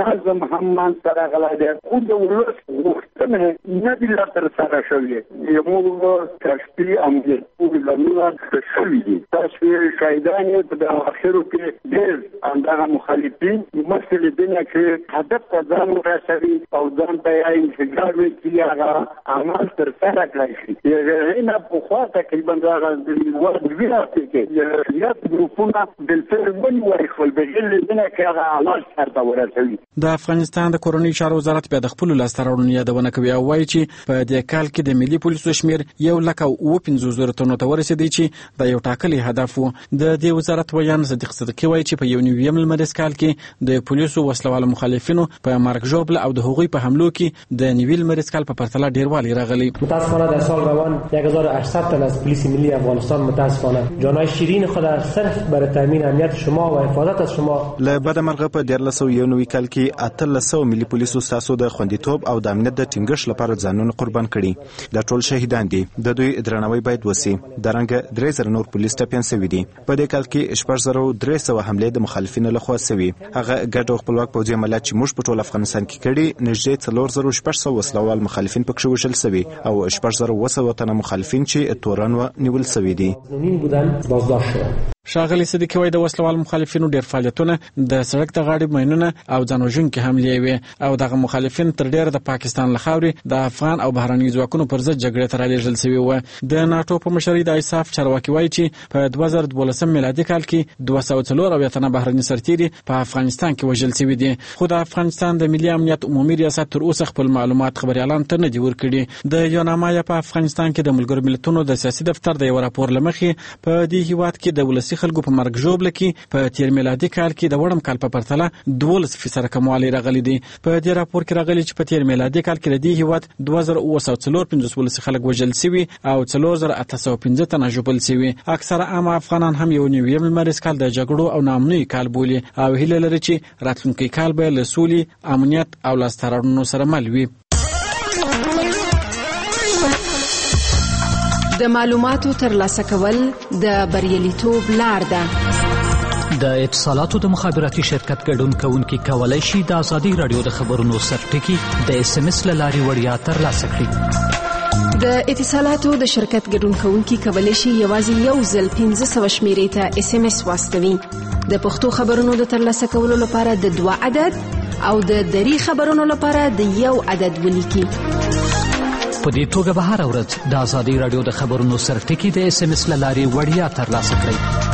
نظم هم من سره غلا دی خو د ولس غوښتنه نه دي لا تر سره شوې یو تشکیل امنیت ټول لمنه شوې دي تاسو شاهدان یې په اخرو کې ډېر اندغه مخالفین مسلې دنیا کې هدف ته ځان ورسوي او ځان ته یې انتظار وکړي هغه عمل تر سره کړي یې نه په خوا تقریبا هغه د ورد وینا کې یاد ګروپونه د فلمون ورخل بجل دنیا کې هغه عمل سره ورسوي د افغانستان د کورنۍ چارو وزارت بیا د خپل لاستهراوړنو یادونه کوي او وایي چې په دې کال کې د ملي پولیسو شمیر یو لک او پنځوس زره تنو ته ورسېدی چې د یو ټاکلي هدف و د دې وزارت ویان صدیق صدقي وایي چې په یو نویم لمریز کال کې د پولیسو وسلوال مخالفینو په مرګ ژوبل او د هغوی په حملو کې د نویل لمریز کال په پرتله ډیروالی راغلی. متاسفانه در سال روان یک هزار و هشتصد تن از پلیس ملی افغانستان متاسفانه جانهای شیرین خود صرف برای تامین امنیت شما و حفاظت از شما له بده مرغه په ډیر لسو یو نوي کال کې اتل لسو ملي پولیسو ستاسو د خوندیتوب او د امنیت د ټینګښت لپاره ځانونه قربان کړي. د ټول شهیدان دي د دوی درناوی باید وسی. درنګ درې زره نور پولیس ټاپین سوي دي. په دې کال کې شپږ زره درې سوه حملې د مخالفینو لخوا سوي. هغه ګډ او خپلواک پوځي عملیات چې موږ په ټول افغانستان کې کړي نږدې څلور زره شپږ سوه وسلوال مخالفین پکښې وژل سوي او شپږ زره اووه سوه تنه مخالفین چې تورن و نیول سوي دي. ښاغلي صدیقي وایي د وسلوال مخالفینو ډېر فعالیتونه د سړک د غاړې ماینونه او ځانوژونکي حملې وې او دغه مخالفین تر ډېره د پاکستان له خاورې د افغان او بهرنیو ځواکونو پر ضد جګړې ته رالېږل سوي وه. د ناټو په مشرۍ د ایساف چارواکي وایي چې په دوه زره دولسم میلادي کال کې دوه سوه څلور اویا تنه بهرني سرتیري په افغانستان کې وژل سوي دي خو د افغانستان د ملي امنیت عمومي ریاست تر اوسه خپل معلومات خبریالانو ته نه دي ورکړي. د یونامایا په افغانستان کې د ملګرو ملتونو د سیاسي دفتر د یو راپور له مخې په دې هیواد کې د ولسي خلکو په مرګ ژوبله کې په تیر میلادي کال کې د وړم کال په پرتله دولس فیصده کموالی راغلی دی. په دې راپور کې راغلی چې په تیر میلادي کال کې د دې هیواد دوه زره اووه سوه څلور پنځوس ولسي خلک وژل سوي او څلور زره اته سوه پنځه تنه ژوبل سوي. اکثره عامه افغانان هم یو نویم لمریز کال د جګړو او ناامنیو کال بولي او هیله لري چې راتلونکی کال به له سولې امنیت او لاستهراوړنو سره مل وي. د معلوماتو ترلاسه کول د بریالیتوب لار ده. د اتصالاتو د مخابراتي شرکت ګډون کوونکي کولای شي د ازادي رادیو د خبرونو سرټکی د اس ام اس له لارې وړیا ترلاسه کړي. د اتصالاتو د شرکت ګډون کوونکي کولای شي یوازې یو ځل پنځه سوه شمیرې ته اس ام اس واستوي. د پښتو خبرونو د ترلاسه کولو لپاره د دوه عدد او د دری خبرونو لپاره د یو عدد ولیکي. په دې توګه به هره ورځ د ازادي رادیو د خبرونو سرټکی د اس ام اس له لارې وړیا ترلاسه کړئ.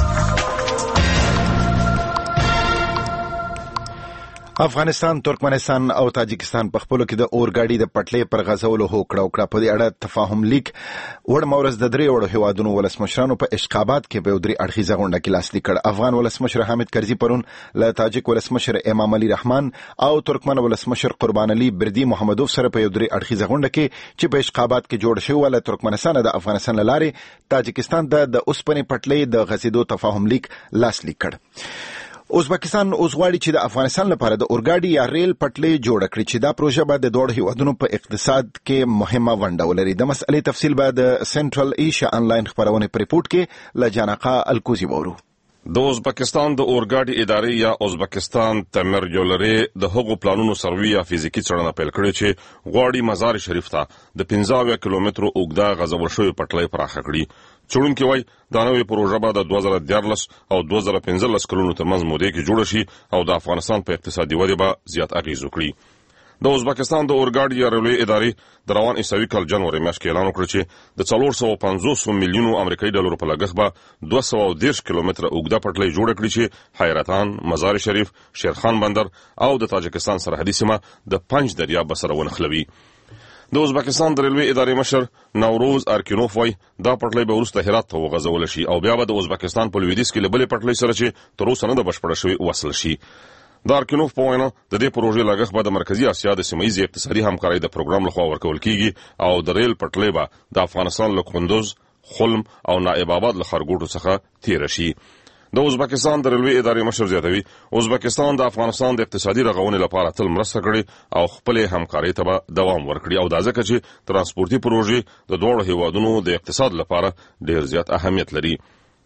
افغانستان، ترکمنستان او تاجکستان په خپلو کې د اورګاډي د پټلۍ پر غځولو هوکړه وکړه. په دې اړه تفاهم لیک وړمه ورځ د درې وړو هیوادونو ولسمشرانو په اشخابات کې په یو درې اړخیزه غونډه کې لاسلیک کړ. افغان ولسمشر حامد کرزي پرون له تاجک ولسمشر امام علي رحمان او ترکمن ولسمشر قربان علي بردي محمدوف سره په یو درې اړخیزه غونډه کې چې په اشخابات کې جوړ شوی ول ترکمنستان د افغانستان لارې تاجکستان د د اوسپنې پټلۍ د غځېدو تفاهم لیک لاسلیک کړ. ازبکستان اوس غواړي چې د افغانستان لپاره د اورګاډي یا ریل پټلۍ جوړه کړي چې دا پروژه به د دوه هیوادونو په اقتصاد کې مهمه ونډه ولري. د مسئلې تفصیل به د سنټرل ایشیا انلاین خبرونه په ریپورت کې لجانقه الکوزي وورو. د ازبکستان د اورګاډي ادارې یا ازبکستان تمر جولري د هغو پلانونو سروي یا فزیکی څېړنه پیل کړې چې غواړي مزار شریف ته د پنځه اویا کیلومترو اوږده غځول شوې پټلۍ پراخه کړي. څېړونکي وایي دا نوې پروژه به د دوه زره دیارلس او دوه زره پنځلس کلونو ترمنځ مودې کې جوړه شي او د افغانستان په اقتصادي ودې به زیات اغېز وکړي. د ازبکستان د اورګاډي یا ریلوې ادارې د روان عیسوي کال جنوري میاشت کې اعلان وکړ چې د څلور سوه پنځوس میلیونو امریکایي ډالرو په لګښت به دوه سوه دېرش کیلومتره اوږده پټلۍ جوړه کړي چې حیرتان، مزار شریف، شیرخان بندر او د تاجکستان سرحدي سیمه د پنج دریاب به سره ونښلوي. د ازبکستان د ریلوې ادارې مشر نوروز ارکینوف وایي دا پټلۍ به وروسته هرات ته وغځول شي او بیا به د ازبکستان په لویدیځ کې له بلې پټلۍ سره چې تر اوسه نه ده بشپړه شوې وصل شي. د ارکینوف په وینا د دې پروژې لګښت به د مرکزي اسیا د سیمه ییزې اقتصادي همکارۍ د پروګرام لخوا ورکول کیږي او د ریل پټلۍ به د افغانستان له کندوز، خلم او نائب آباد له ښارګوټو څخه تیره شي. د ازبکستان د ریلوې ادارې مشر زیاتوي ازبکستان د افغانستان د اقتصادي رغونې لپاره تل مرسته کړې او خپلې همکارۍ ته به دوام ورکړي او دا ځکه چې ترانسپورتي پروژې د دواړو هیوادونو د اقتصاد لپاره ډېر زیات اهمیت لري.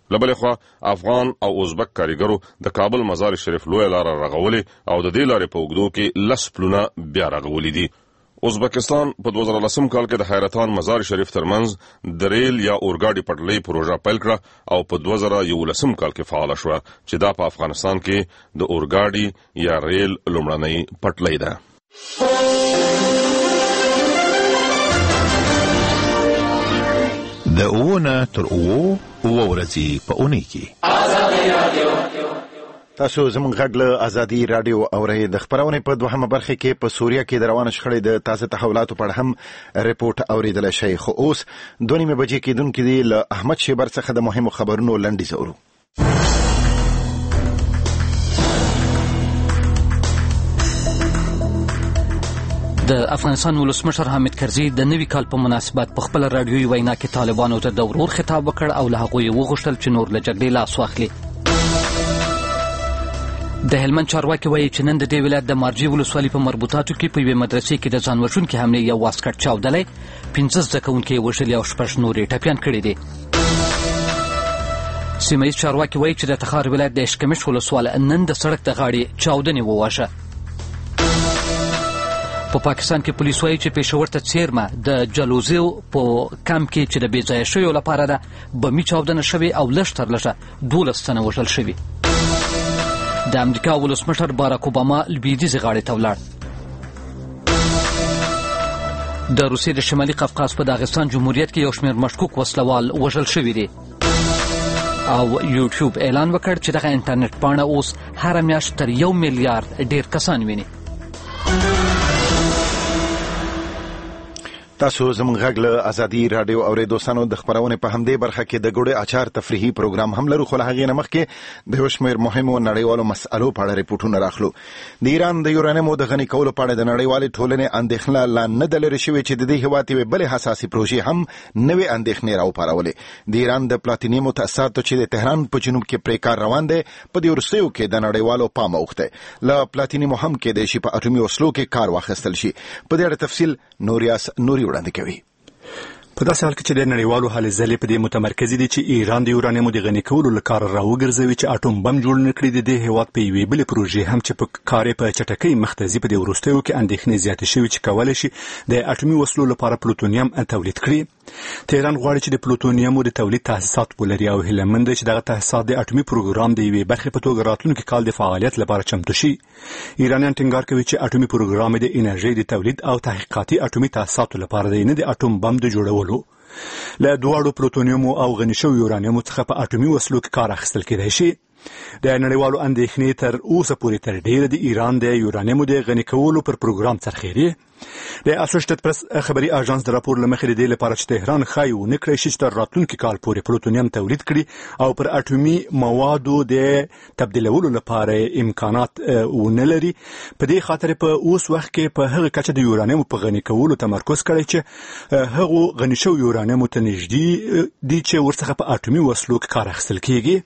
لبلې خوا افغان او ازبک کاریګرو د کابل مزار شریف لوی لار رغولې او د دې لارې په اوږدو کې لس پلونه بیا رغولې دي. ازبکستان په دوه زره لسم کال کې د حیرتان مزار شریف ترمنځ د ریل یا اورګاډي پټلۍ پروژه پیل کړه او په دوه زره یولسم کال کې فعال شوه چې دا په افغانستان کې د اورګاډي یا ریل لومړنۍ پټلۍ ده. د اوونه تر اوو اوه ورځې په اونۍ کې تاسو زموږ غږ له ازادي رادیو اورئ. د خبرونې په دوهمه برخه کې په سوریه کې د روانه شخړې د تازه تحولاتو په اړه هم ریپورت اوریدلی شئ. خو اوس دوه نیمې بجې کېدونکې دي. له احمد شیبر څخه د مهمو خبرونو لنډیز اورو. د افغانستان ولسمشر حامد کرزي د نوي کال په مناسبت په خپل رادیوي وینا کې طالبانو ته د ورور خطاب وکړ او له هغوی وغوښتل چې نور له جګړې لاس واخلي. د هلمند چارواکي وایي چې نن د دې ولایت د مارجې ولسوالۍ په مربوطاتو کې په یوې مدرسې کې د ځان وژونکي حملې یو واسکټ چاودلی، پنځه زده کوونکي یې وژلي او شپږ نور یې ټپیان کړي دي. سیمه ییز چارواکي وایي چې د تخار ولایت د اشکمش ولسوال نن د سړک د غاړې چاودنې وواژه. په پا پاکستان کې پولیس وایي چې پېښور ته څیرمه د جلوزیو په کمپ کې چې د بې ځایه شویو لپاره ده بمي چاودنه شوې او لږ تر لږه دولس تنه وژل شوي. د امریکا ولسمشر باراک اوباما لویدیځې غاړې ته ولاړ. د روسیې د شمالي قفقاز په داغستان جمهوریت کې یو شمېر مشکوک وسلوال وژل شوي دي. او یوټیوب اعلان وکړ چې دغه انټرنیټ پاڼه اوس هره میاشت تر یو میلیارډ ډېر کسان ویني. تاسو زموږ غږ له ازادي رادیو اورئ. دوستانو د خبرونې په همدې برخه کې د ګوړې اچار تفریحي پروګرام هم لرو، خو له هغې نه مخکې د یو شمېر مهمو نړیوالو مسألو په اړه ریپورټونه راخلو. د ایران د یورانیمو د غني کولو په اړه د نړیوالې ټولنې اندېښنه لا نه ده لرې شوې چې د دې هېواد یوې بلې حساسې پروژې هم نوې اندېښنې راوپارولې. د ایران د پلاتینیمو تاسیساتو چې د تهران په جنوب کې پرې کار روان دی په دې وروستیو کې د نړیوالو پام اوښتی. له پلاتینیمو هم کېدای شي په اټومي وسلو کې کار واخیستل شي. په دې اړه تفصیل نوریاس نوري وړاندې کوي. په داسې حال کې چې د نړیوالو هلې ځلې په دې متمرکزې دي چې ایران د یورانیمو د غني کولو لپاره راوګرځوي چې اټوم بم جوړ نه کړي. د دې هېواد په یوې بلې پروژې هم چې په کار په چټکۍ مخ ته ځي په دې وروستیو کې اندېښنې زیاتې شوي چې کولی شي د اټومي وسلو لپاره پلوتونیم تولید کړي. تهران غواړي چې د پلوتونیمو د تولید تاسیسات ولري او هیله مند چې دغه تاسیسات د اټومي پروګرام د یوې برخې په توګه راتلونکي کال د فعالیت لپاره چمتو شي. ایرانیان ټینګار کوي چې اټومي پروګرام د انرژي د تولید او تحقیقاتي اټومي تاسیساتو لپاره دی، نه د اټوم بم د جوړولو. له دواړو پلوتونیمو او غني شویو یورانیمو څخه په اټومي وسلو کې کار اخیستل کېدای شي. د نړیوالو اندېښنې تر اوسه پورې تر ډیره د ایران د یورانیمو د غني کولو پر پروګرام څرخېدي. د اسوسییټډ پریس خبري اژانس د راپور لمخې د دې لپاره چې تهران ښایي ونه کړی شي چې تر راتلونکي کال پورې پلوتونیم تولید کړي او پر اټومي موادو د تبدیلولو لپاره امکانات ونه لري. په دې خاطر په اوس وخت کې په هغه کچه د یورانیمو په غني کولو تمرکز کړی چې هغه غني شوی یورانیمو ته نږدې دي چې ورڅخه په اټومي وسلو کې کار اخیستل کیږي.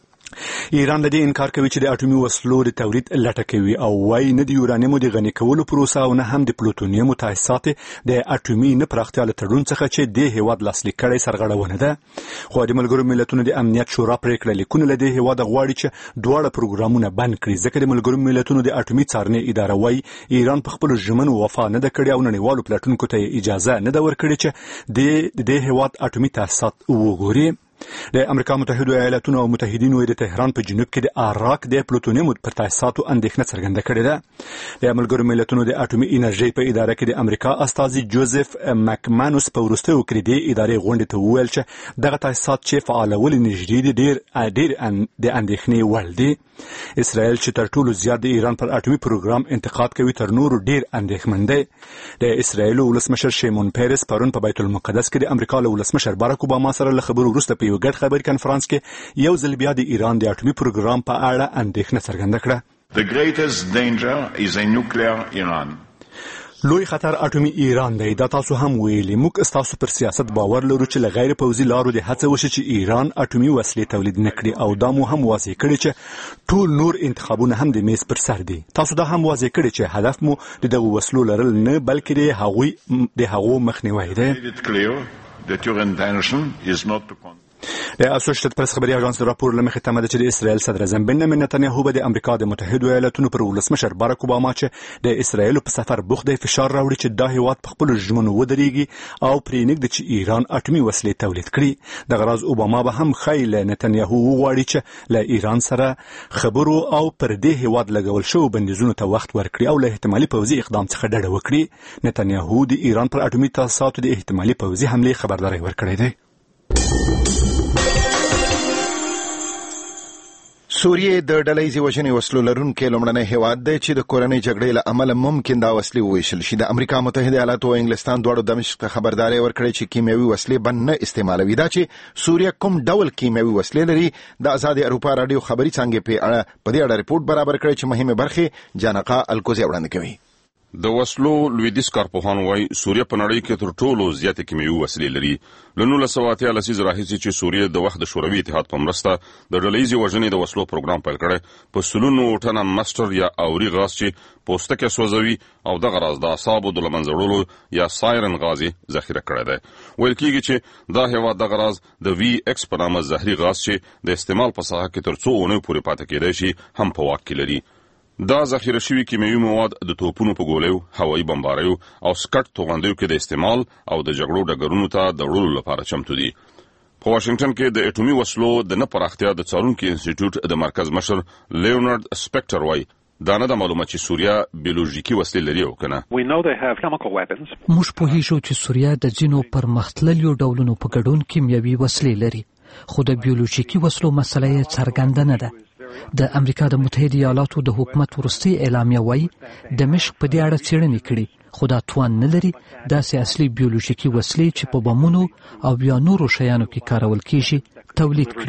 ایران د دې انکار کوي چې د اټومي وسلو د تولید لټه کوي او وايي نه د یورانیمو د غني کولو پروسه او نه هم د پلوتونیمو تاسیسات د اټومي نه پراختیا له تړون څخه چې د هیواد لاسلیک کړي سرغړونه ده. خو د ملګرو ملتونو د امنیت شورا پریکړه لیکونه له دې هیواد غواړي چې دواړه پروګرامونه بند کړي، ځکه د ملګرو ملتونو د اټومي څارنې اداره وايي ایران په خپل ژمنو وفا نه ده کړې او نړیوالو پلاتونکو ته اجازه نه ده ورکړې چې د دې هیواد اټومي تاسیسات وګوري. د امریکا متحده ایالاتونو او متحدینو د تهران په جنوب کې د اراک د پلوتونیم پر تاسیساتو اندېښنه څرګنده کړې ده. د ملګرو ملتونو د اټومي انرژي په اداره کې د امریکا استازي جوزف مکمانوس په وروستیو کې د ادارې غونډې ته وویل چې دغه تاسیسات چې فعالول نږدې دي ډېر ډېر د اندېښنې وړ دي. اسرائیل چې تر ټولو زیات د ایران پر اټومي پروګرام انتقاد کوي تر نورو ډېر اندېښمن دی. د اسرائیل ولسمشر شیمون پیرس پرون په بیت المقدس کې د امریکا له ولسمشر باراک اوباما سره له خبرو وروسته یو ګډ خبري کنفرانس کې یو ځل بیا د ایران د اټومي پروګرام په اړه اندېښنه څرګنده کړه. The greatest danger is a nuclear Iran. لوی خطر اټومي ایران دی. دا تاسو هم ویلي موږ ستاسو پر سیاست باور لرو چې له غیر پوځي لارو د هڅه وشي چې ایران اټومي وسلې تولید نکړي او دا مو هم واضح کړی چې ټول نور انتخابونه هم د میز پر سر دي. تاسو دا هم واضح کړی چې هدف مو د دغه وسلو لرل نه بلکې د هغوی د هغو مخنیوی دی. That your intention is not to د اسوسییټډ پریس خبري اژانس راپور لمخې تمه ده چې د اسرائیل صدر اعظم بنیامین نتنیاهو به د امریکا د متحده ایالاتونو پر ولسمشر باراک اوباما چې د اسرائیل په سفر بوخت دی فشار راوړي چې دا هیواد په خپل ژمنو ودرېږي او پرې نږدې چې ایران اټومي وسلې تولید کړي. د غراض اوباما به هم خیل نتنیاهو وغواړي چې له ایران سره خبرو او پر دې هیواد لګول شو بندیزونو ته وخت ورکړي او له احتمالي پوځي اقدام څخه ډډه وکړي. نتنیاهو د ایران پر اټومي تاسیساتو د احتمالي پوځي حمله خبرداري ورکړې ده. سوریه د ډلهیزې وژنې وسلو لرونکی لومړنی هیواد دی چې د کورنۍ جګړې له امله ممکن دا وسلې وویشل شي. د امریکا متحده ایالاتو او انګلستان دواړو دمشق ته خبرداری ورکړې چې کیمیاوي وسلې به نه استعمالوي. دا چې سوریه کوم ډول کیمیاوي وسلې لري د آزاد اروپا راډیو خبري څانګې په اړه په دې اړه رپورټ برابر کړی چې مهمه برخه جانقا الکوزي وړاندې کوي. د وسلو لویدیس کارپوهان وايي سوریه په نړۍ کې تر ټولو زیاتې کیمیاوي وسلې لري. له نولس سوه اتیا لسیزې راهیسې چې سوریه د وخت د شوروي اتحاد په مرسته د ډلهیزې وژنې د وسلو پروګرام پیل کړی، په سلونو ټنه مسټر یا اوري غاز چې پوستکی سوځوي او دغه راز د اعصابو د له منځه وړلو یا سایرن غاز یې ذخیره کړی دی. ویل کېږي چې دا هیواد دغه راز د وي ایکس په نامه زهري غاز چې د استعمال په ساحه کې تر څو اونیو پورې پاتې کېدی شي هم په واک کې لري. دا ذخیره شوي کیمیاوي مواد د توپونو په ګولیو، هوایي بمباریو او سکټ توغندیو کې د استعمال او د جګړو ډګرونو ته د وړلو لپاره چمتو دي. په واشنگټن کې د اټومي وسلو د نه پراختیا د څارونکي انسټیټیوټ د مرکز مشر لیونارد سپیکټر وايي دا نه د معلومه چې سوریه بیولوژیکي وسلې لري او کنه. موږ پوهیږو چې سوریه د ځینو پرمختللو ډولونو په ګډون کیمیاوي وسلې لري، خو د بیولوژیکي وسلو مسله یې څرګنده نه ده. د امریکا د متحده ایالاتو د حکومت وروستي اعلامیه وايي دمشق په دې اړه څېړنې کړي، خو دا توان نه لري داسې اصلي بیولوژیکي وسلې چې په بمونو او یا نورو شیانو کې کارول کېږي تولید کړي.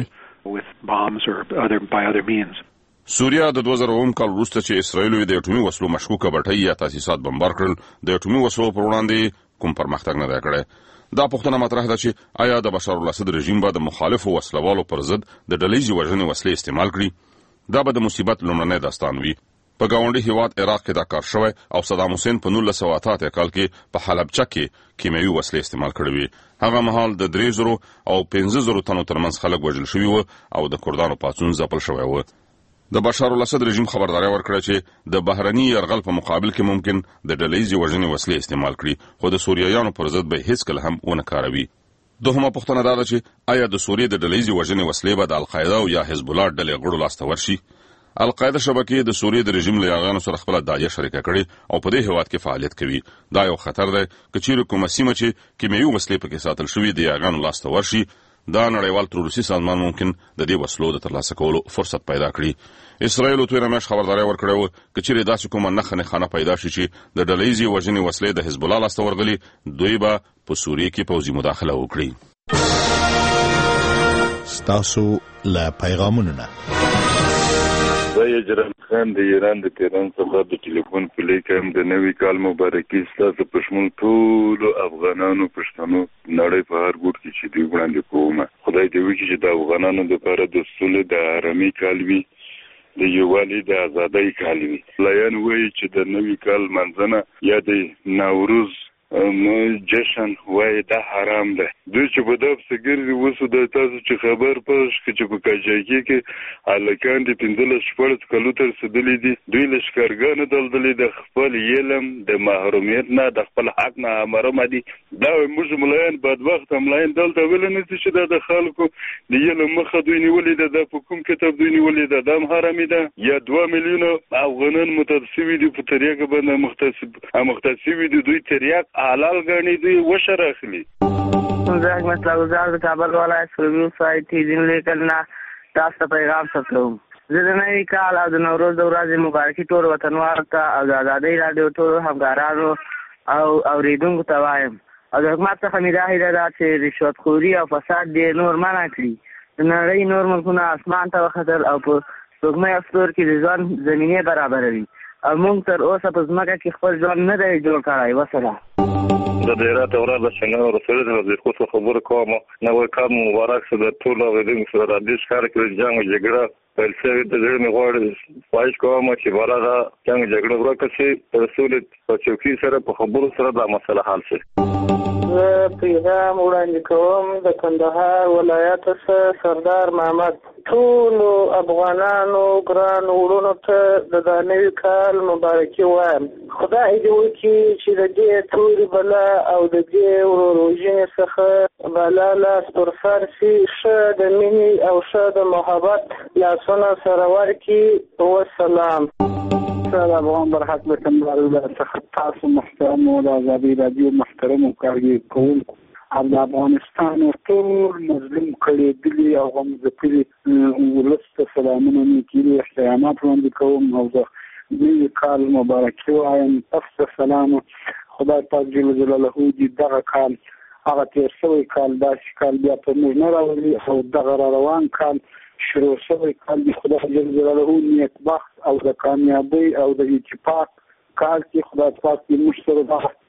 سوریه د دوه زره اووم کال وروسته چې اسرائیل د اټومي وسلو مشکوکه بټۍ یا تاسیسات بمبار کړل، د اټومي وسلو پر وړاندې کوم پرمختګ نه دی کړی. دا پوښتنه مطرح ده چې آیا د بشار الاسد رژیم به د مخالفو وسلوالو پر ضد د ډلهیزې وژنې وسلې استعمال کړي؟ دا به د مصیبت لومړنی داستان وي. په ګاونډي هیواد عراق کې دا کار شوی او صدام حسین په نولس سوه اته اتیا کال کې په حلبچه کې کیمیاوي وسلې استعمال کړې وي. هغه مهال د درې زرو او پنځه زرو تنو ترمنځ خلک وژل شوي وو او د کردانو پاڅون ځپل شوی و. د بشار الاسد رژیم خبرداری ورکړه چې د بهرني یرغل په مقابل کې ممکن د ډلهیزې وژنې وسلې استعمال کړي، خو د سوریایانو پر ضد به هیڅکله هم ونه کاروي. دوهمه پوښتنه دا ده چې آیا د سوریې د ډلهیزې وژنې وسلې به د القاعده او یا حزب الله ډلې غړو لاسته ورشي؟ القاعده شبکې د سوریې د رژیم له یاغانو سره خپل داعیه شریکه کړي او په دې هیواد کې فعالیت کوي. دا یو خطر دی که چیرې کومه سیمه چې کیمیاوي وسلې پکې ساتل شوي د یاغانو لاسته ورشي، دا نړیوال تروریستي سازمان ممکن د دې وسلو د ترلاسه کولو فرصت پیدا کړي. اسرائیل تیره میاشت خبرداری ورکړی و که چیرې داسې کومه نښه نښانه پیدا شي چې د ډلهیزې وژنې وسلې د حزب الله لاسته ورغلي، دوی به په سوریې کې پوځي مداخله وکړي. ستاسو له پیغامونو نه زه اجرم خان د ایران د تهران څخه د ټلیفون په لیکم د نوي کال مبارکي ستاسو په شمول ټولو افغانانو پښتنو نړۍ په هر ګوټ کې چې دوی وړاندې کوم. خدای دې وکړي چې د افغانانو لپاره د سولې د آرامۍ کال وي، د یووالي د ازادۍ کال وي. لایان وایي چې د نوي کال منځنه یا د نوروز جشن وای دا حرام ده. دوی چې په دغه سګر وسو د تاسو چې خبر پښ چې په کاجاکی کې الکان دي پندل شپږ کلو تر سدلې دي، دوی لشکرګان دلدلې د خپل علم د محرومیت نه د خپل حق نه امرم دي. دا موږ ملایان بدبخت ملایان دلته ویل نه چې د خلکو د علم مخه دوی نیولې ده په کوم کتاب دوی نیولې ده د حرامي ده. یا دوه میلیونه افغانان متاسفي دي په طریقه باندې مختص مختصي دي، دوی طریق حلال غني دوی وشر اخلي. زه مثلا وزار د کابل ولایت فلویو سایټ دین لیکل نه تاسو پیغام ستوم. زه د نوي کال او د نوروز د ورځې مبارکي ټول وطنوالو ته او د ازادۍ راډیو ټول همکارانو او اوریدونکو ته وایم او د حکومت څخه مې دا هیله ده چې رشوت خوري او فساد دې نور منع کړي. د نړۍ نور ملکونه اسمان ته وختل او په سپوږمۍ افسور کې د ژوند زمینې برابروي او موږ تر اوسه په ځمکه کې خپل ژوند نه دی جوړ کړی. وسلام. د ډیرات اوراد څنګه رسول الله د خو خبر کوم نو کوم مبارک سره د ټول غوډینګ سره د دې ښکار کې جنگ جګړه فلسفه د دې نه غوړ پایښ کوم چې ورغه جنگ جګړه ورکه شي رسول په چوکۍ سره په خبرو سره دا مسله حل شي. زه پیغام وړاندې کوم د کندهار ولایت څخه سردار محمد. ټولو افغانانو ګرانو وروڼو ته د دا نوي کال مبارکي وایم. خدای دې وکړي چې د دې تورې بلا او د دې ورورژنې څخه بلا لاس پر سر شي، ښه د مینې او ښه د محبت لاسونه سره ورکړي. وسلام. سلام افغان برحق بسم الله څخه تاسو محترم او د ازادي رادیو محترم کارګر کوونکو او د افغانستان ټول مظلوم کړي دي او هم ځکه ولست سلامونه نیکي احترامات وړاندې کوم او د دې کال مبارکي وایم. تاسو سلام. خدای پاک جل جلاله دې دغه کال هغه تیر شوی کال داسې کال بیا په موږ نه راولي او دغه روان کال شروع شوی کال دی خدای جل جلاله نیکبخت او د کامیابی او د اتفاق کال کې خدای پاک دې موږ سره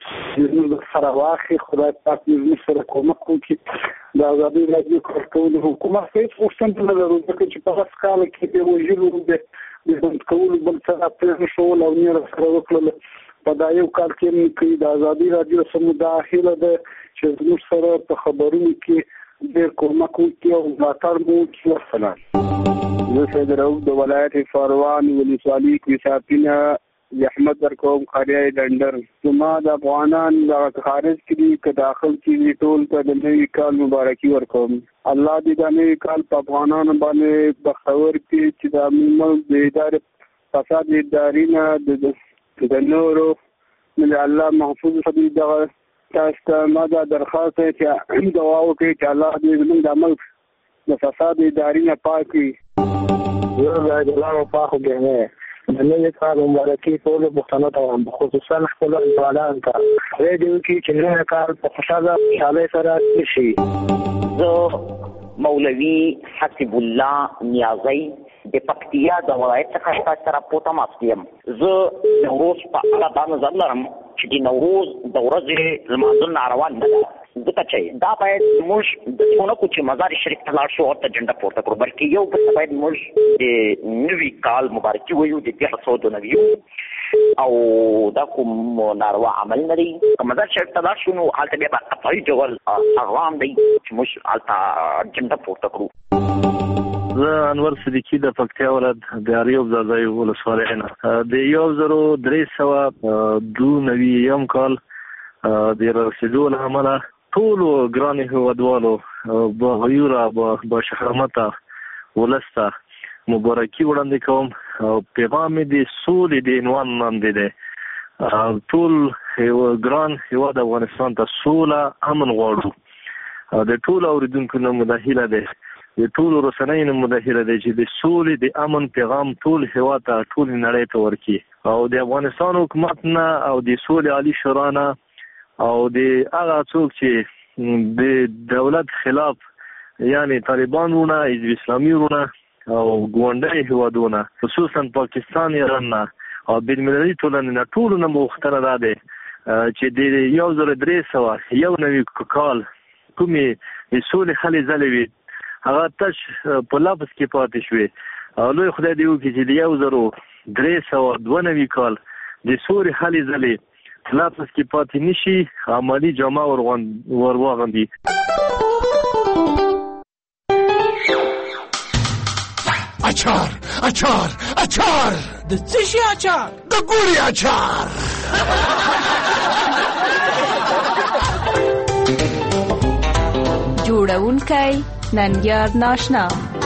د سره واخلي. خدای پاک دې موږ سره کومک وکړي. د ازادي رادیو کارکوونکو حکومت هیڅ غوښتنه نه لرو ځکه چې په هغه کال کې د وژلو د بند کولو بل څه پرېښول او نه سره وکړل. په دا یو کال کې موږ د ازادي رادیو سره مداخله ده چې موږ سره په خبرونو کې ډېر کومک وکړي او ملاتړ مو وکړي. والسلام. زه سید رؤوف د ولایت فاروان ولسوالي کې ساپینه زحمت درکوم قریه ډنډر. زما د افغانان د خارج کې که داخل کې ټول ته د نوي کال مبارکي ورکوم. الله دې د نوي کال په افغانانو باندې بختور کړي چې د ملک د ادارې فساد اداري نه د نورو د الله محفوظ خدي دغه تاسو ته ما دا درخواست دی چې دعا وکړئ چې الله دې زموږ د ملک د فساد اداري نه پاک کړي. زه د ګلانو پاخو ګرمه د نوي کال مبارکي ټولو پښتنو ته وایم، خصوصا خپلو ځوانانو ته. خدای دې وکړي چې نوی کال په خوشحاله خوشحالۍ سره تېر شي. زه مولوي حسب الله نیازی د پکتیا د ولایت څخه تاسو سره په تماس کې یم. زه نوروز په اړه دا نظر لرم چې د نوروز د ورځې لمانځل ناروا نه ده، ځکه چې دا باید موږ د څونه کو چې مزار شریف ته لاړ شو او ته جنډه پورته کړو، بلکې یو بل باید موږ د نوي کال مبارکي وایو د تېر څو د نوي او دا کوم ناروا عمل نه دی. که مزار شریف ته لاړ شو نو هلته بیا به افغاني ډول اغرام دی چې موږ هلته جنډه پورته کړو. زه انور صدیقي د پکتیا ولایت د اریوب ځای ولسوالۍ نه د یو زرو درې سوه دوه نوي کال د رسېدو له امله ټولو ګرانو هېوادوالو با غیوره با شهامته ولس ته مبارکي وړاندې کوم او پیغام یې د سولې د عنوان لاندې دی. ټول ګران هېواد افغانستان ته سوله امن غواړو. د ټولو اورېدونکو نه مو دا هیله دی، د ټولو رسنیو نه مو دا هیله دی چې د سولې د امن پیغام ټول هېواد ته ټولې نړۍ ته ورکړي او د افغانستان حکومت نه او د سولې عالي شورا نه او د هغه څوک چې د دولت خلاف یعنی طالبان ونه حزب اسلامي ونه او ګوندۍ هېوادونه خصوصا پاکستان ایران نه او بین‌المللي ټولنې نه ټولو نه مختره دا دی چې د یو زر درې سوه یو نوي کال کومې د سولې هلې ځلې وي هغه تش په لفظ کې پاتې شوې او لوی خدای دې وکړي چې د یو زرو درې سوه دوه نوي کال د سولې هلې ځلې لفظ کې پاتې نشي، عملي جامه ور واغوندي. اچار اچار اچار د څه شي اچار؟ د ګوري اچار. جوړونکی ننګیار ناشنا.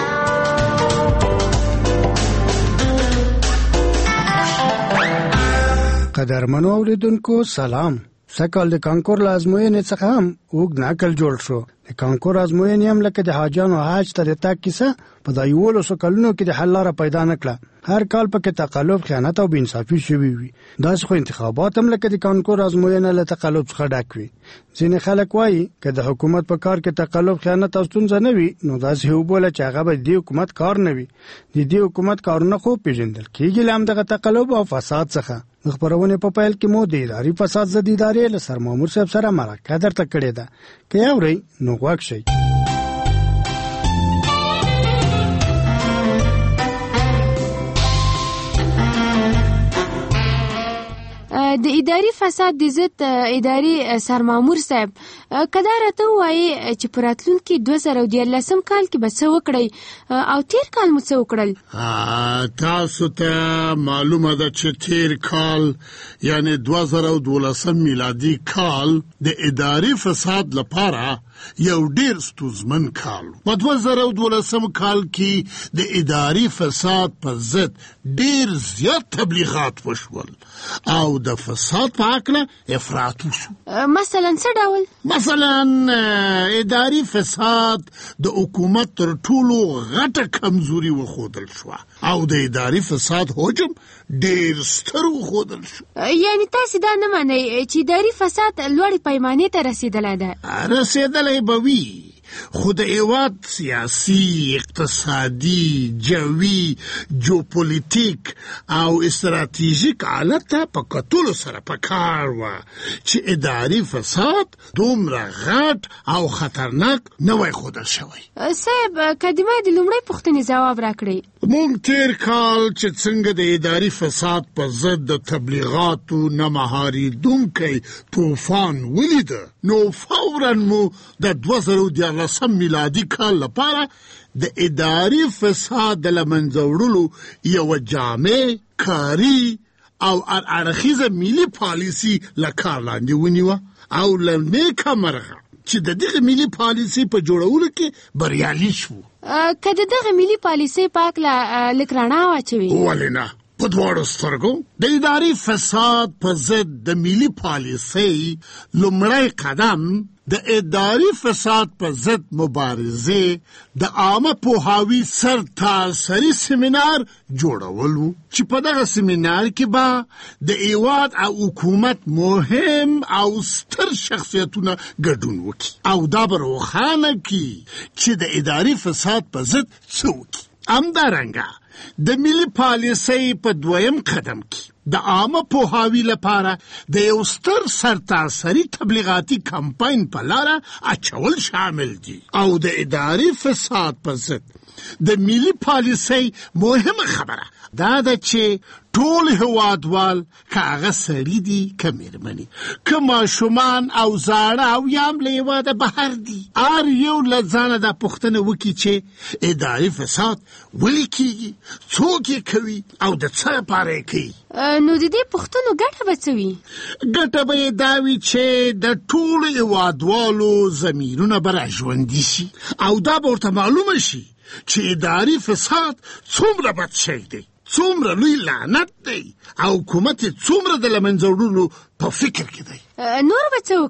قدرمنو اوریدونکو سلام. سکال د کانکور لازموینې څخه هم اوږد نقل جوړ شو. د کانکور ازموینې هم لکه د حاجانو حاج ته د تګ کیسه په دا یولسو کلونو کې د حل لاره پیدا نه کړه. هر کال پکې تقلب، خیانت او بېانصافي شوي وي. داسې خو انتخابات هم لکه د کانکور ازموینه له تقلب څخه ډک وي. ځینې خلک وایي که د حکومت په کار کې تقلب، خیانت او ستونزه نه وي نو داسې وبوله چې هغه به د دې حکومت کار نه وي. د دې حکومت کارونه خو پیژندل کېږي له همدغه تقلب او فساد څخه. د خپرونې په پیل کې مو د اداري فساد ضد ادارې له سرمامور صاحب سره مرکه درته کړې ده. که یې اورئ نو غوږ شئ. د اداري فساد د ضد اداري سرمامور صاحب کدا راته وایي چې په راتلونکي دوه زره دیارلسم کال کې به څه وکړئ او تیر کال مو څه وکړل؟ تاسو ته معلومه ده چې تیر کال یعنی دوه زره دولسم میلادي کال د اداري فساد لپاره یو ډیر ستونزمن کال. په دوه زره دولسم کال کې د اداري فساد په ضد ډیر زیات تبلیغات وشول او د فساد په اړه افراط وشو. مثلا څه ډول؟ مثلا اداري فساد د حکومت تر ټولو غټه کمزوري وښودل شو او د اداري فساد حجم ډیر ستر وښودل شو. یعنی تاسو دا نه معنی چې اداري فساد لوړې پیمانې ته رسیدلی ده؟ رسیدلی به وي خو د هیواد سیاسي، اقتصادي، جوي، جیوپولیټیک او استراتیژیک حالت ته په کتلو سره پکار وه چې اداري فساد دومره غټ او خطرناک نه وای ښودل شوی. صاحب کدیمه د لومړۍ پوښتنې ځواب راکړئ. مونږ تیر کال چې څنګه د اداري فساد په ضد د تبلیغاتو نه مهارېدونکی طوفان ولیده نو فورا مو د دوه زره دیارلسم میلادي کال لپاره د اداري فساد د له منځه وړلو یوه جامع، کاري او هر اړخیزه ملي پالیسي له کار لاندې ونیوه او له نیکه مرغه چې د دغه ملي پالیسي په جوړولو کې بریالي شو. که د دغه ملي پالیسۍ په هکله لږ رڼا واچوي؟ ولې نه، په دواړو سترګو. د اداري فساد په ضد د ملي پالیسۍ لومړی قدم د اداري فساد په ضد مبارزې د عامه پوهاوي سرتاسري سیمینار جوړول و چې په دغه سیمینار کې به د هیواد او حکومت مهم او ستر شخصیتونه ګډون وکړي او دا به روښانه کړي چې د اداري فساد په ضد څه وکړي. همدارنګه د ملي پالیسۍ په دویم قدم کې د عامه پوهاوي لپاره د یو ستر سرتاسري تبلیغاتي کمپاین په لاره اچول شامل دي او د اداري فساد په ضد د ملي پالیسۍ مهمه خبره دا ده چې ټول هیوادوال که هغه سړي دي که میرمنې، که ماشومان او زاړه او یا هم له هیواده بهر دي، هر یو له ځانه دا پوښتنه وکړي چې اداري فساد ولې کیږي، څوک یې کوي او د څه لپاره یې کوي. نو د دې پوښتنو ګټه به څه وي؟ ګټه به یې دا وي چې د ټولو هیوادوالو ضمیرونه به راژوندي شي او دا به ورته معلومه شي چې اداري فساد څومره بد شی دی، څومره لوی لعنت دی او حکومت یې څومره د له منځه وړلو په فکر کې دی. نور به څه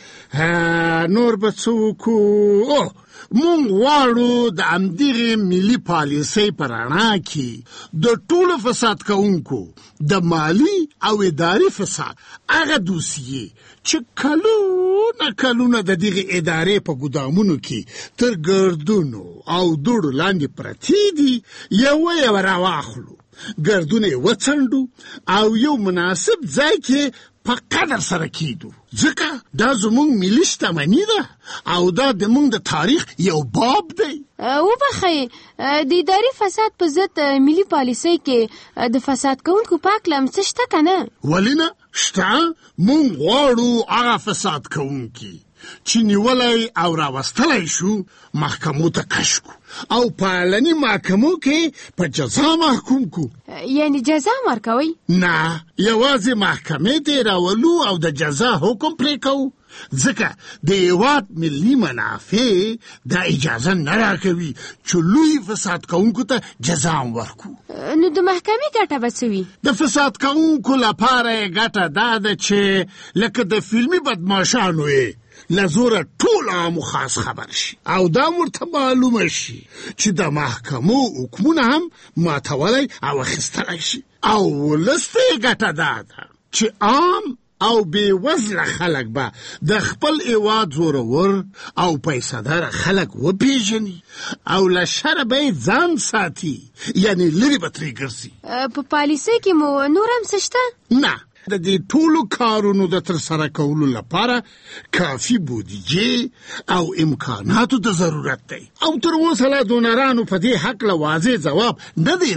وکړئ؟ نور به څه وکړو؟ مونږ غواړو د همدغې ملي پالیسۍ په رڼا کې د ټولو فساد کوونکو د مالي او اداري فساد هغه دوسیې چې کلونه کلونه د دغې ادارې په ګودامونو کې تر ګردونو او دوړو لاندې پرتې دي یوه یوه راواخلو، ګردونه یې وڅنډو او یو مناسب ځای کې په قدر سره کیدو، ځکه دا زمونږ ملي شتمني ده او دا د مونږ د تاریخ یو باب دی. وبخئ، د اداري فساد په ضد ملي پالیسۍ کې د فساد کوونکو په هکله هم څه شته که نه؟ ولې نه، شته. مونږ غواړو هغه فساد کوونکي چې نیولی او راوستلی شو محکمو ته کش کو او په اعلاني محکمو کې په جزا محکوم کو. یعنی جزا ورکوئ؟ نه، یوازې محکمې ته راولو او د جزا حکم پرې کوو، ځکه د هیواد ملي منافع دا اجازه نه راکوي چې لوی فساد کوونکو ته جزا ورکو. نو د محکمې ګټه به څه وي؟ د فساد کوونکو لپاره یې ګټه دا ده چې لکه د فلمي بدماشانو یې لزوره ټول عامو خاص خبر شي او دا ورته معلومه شي چې د محکمو حکمونه هم ماتولی او اخیستلی شي او ولس ته یې ګټه دا ده چې عام او بې وزله خلک به د خپل هیواد زورور او پیسه‌داره خلک وپېژني او له شره به یې ځان ساتي، یعنی لرې به ترې ګرځي. په پالیسۍ کې مو نور هم څه شته؟ نه، د دې ټولو کارونو د ترسره کولو لپاره کافي بودیجې او امکاناتو ته ضرورت دی او تر اوسه لا دونرانو په دې هکله واضح ځواب نه دی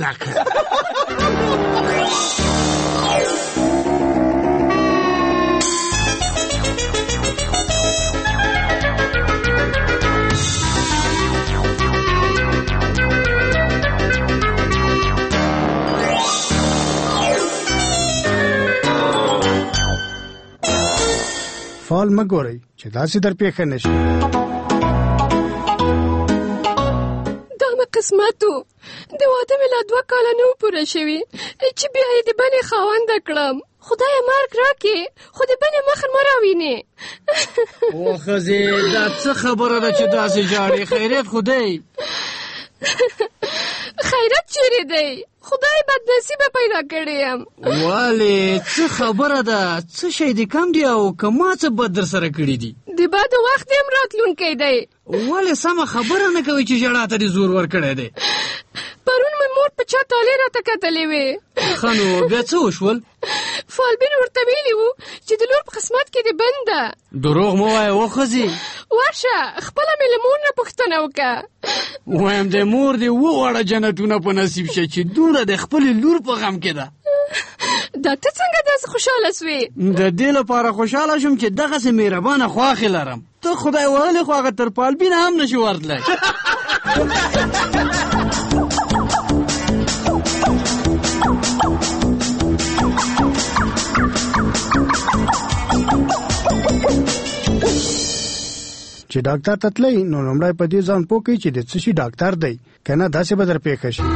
راکړی. احوال مګورئ چې داسې در پیښه نشي. دغه قسمتو د واده مې لا دوه کاله نه وو پوره شوي چې بیا یې د بنې خاونده کړم. خدای مرګ راکې خو د بنې مخ مه راوینې. او ښځې دا څه خبره ده چې داسې ژاړې؟ خیریت خو دی؟ خیرت چیرې دی؟ خدای بد نصیبه پیدا کړی یم. ولې څه خبره ده؟ څه شی دې کم دی او که ما څه بد در سره کړي دي؟ د بدو وخت هم راتلونکی دی. ولې سمه خبره نه کوي چې ژړا ته دې زور ورکړی دی؟ پرون مې مور په چا تالې راته کتلې وې. ښه نو بیا څه وشول؟ فالبین ورته ویلي وو چې د لور په قسمت کې دې بند ده. دروغ مه وایه وښځې. ورشه خپله مې له مور نه پوښتنه وکړه. وایم د مور دې وواړه جنتونه په نصیب شه چې دومره د خپلې لور په غم کې ده. دا ته څنګه داسې خوشحاله سوې؟ د دې لپاره خوشحاله شوم چې دغسې مهربانه خواښې لرم. ته خدای وهلې خو هغه تر پالبینه هم نشي ورتلی. چې ډاکټر ته تلئ نو لومړی په دې ځان پوه کړئ چې د څه شي ډاکټر دی، که نه داسې به در پیښه شي.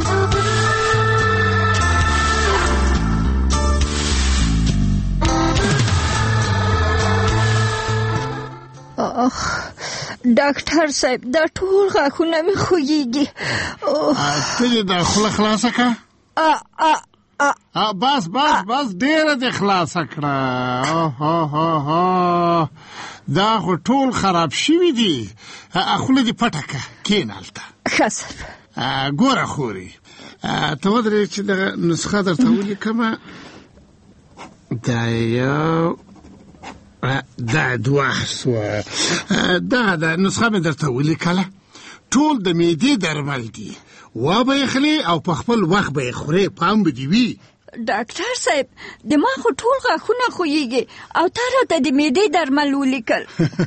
ډاکټر صاحب دا ټول غاښونه مې خوږېږي. ته دې دا خوله خلاصه کړه. بس بس بس ډېره دې خلاصه کړه. دا خو ټول خراب شوي دي. خوله دې پټه کړه، کښېنه هلته. ښه صاحب. ګوره خورې ته ودرې چې دغه نسخه درته ولیکمه. دا یو دا دوه سوه دغه د نسخه مې درته ولیکله. ټول د معدې درمل دي. وا به یې خلې او په خپل وخت به یې خورې، پام به دې وي. ډاکټر صاحب د ما خو ټول غاښونه خوږېږي او تا راته د معدې درمل ولیکل.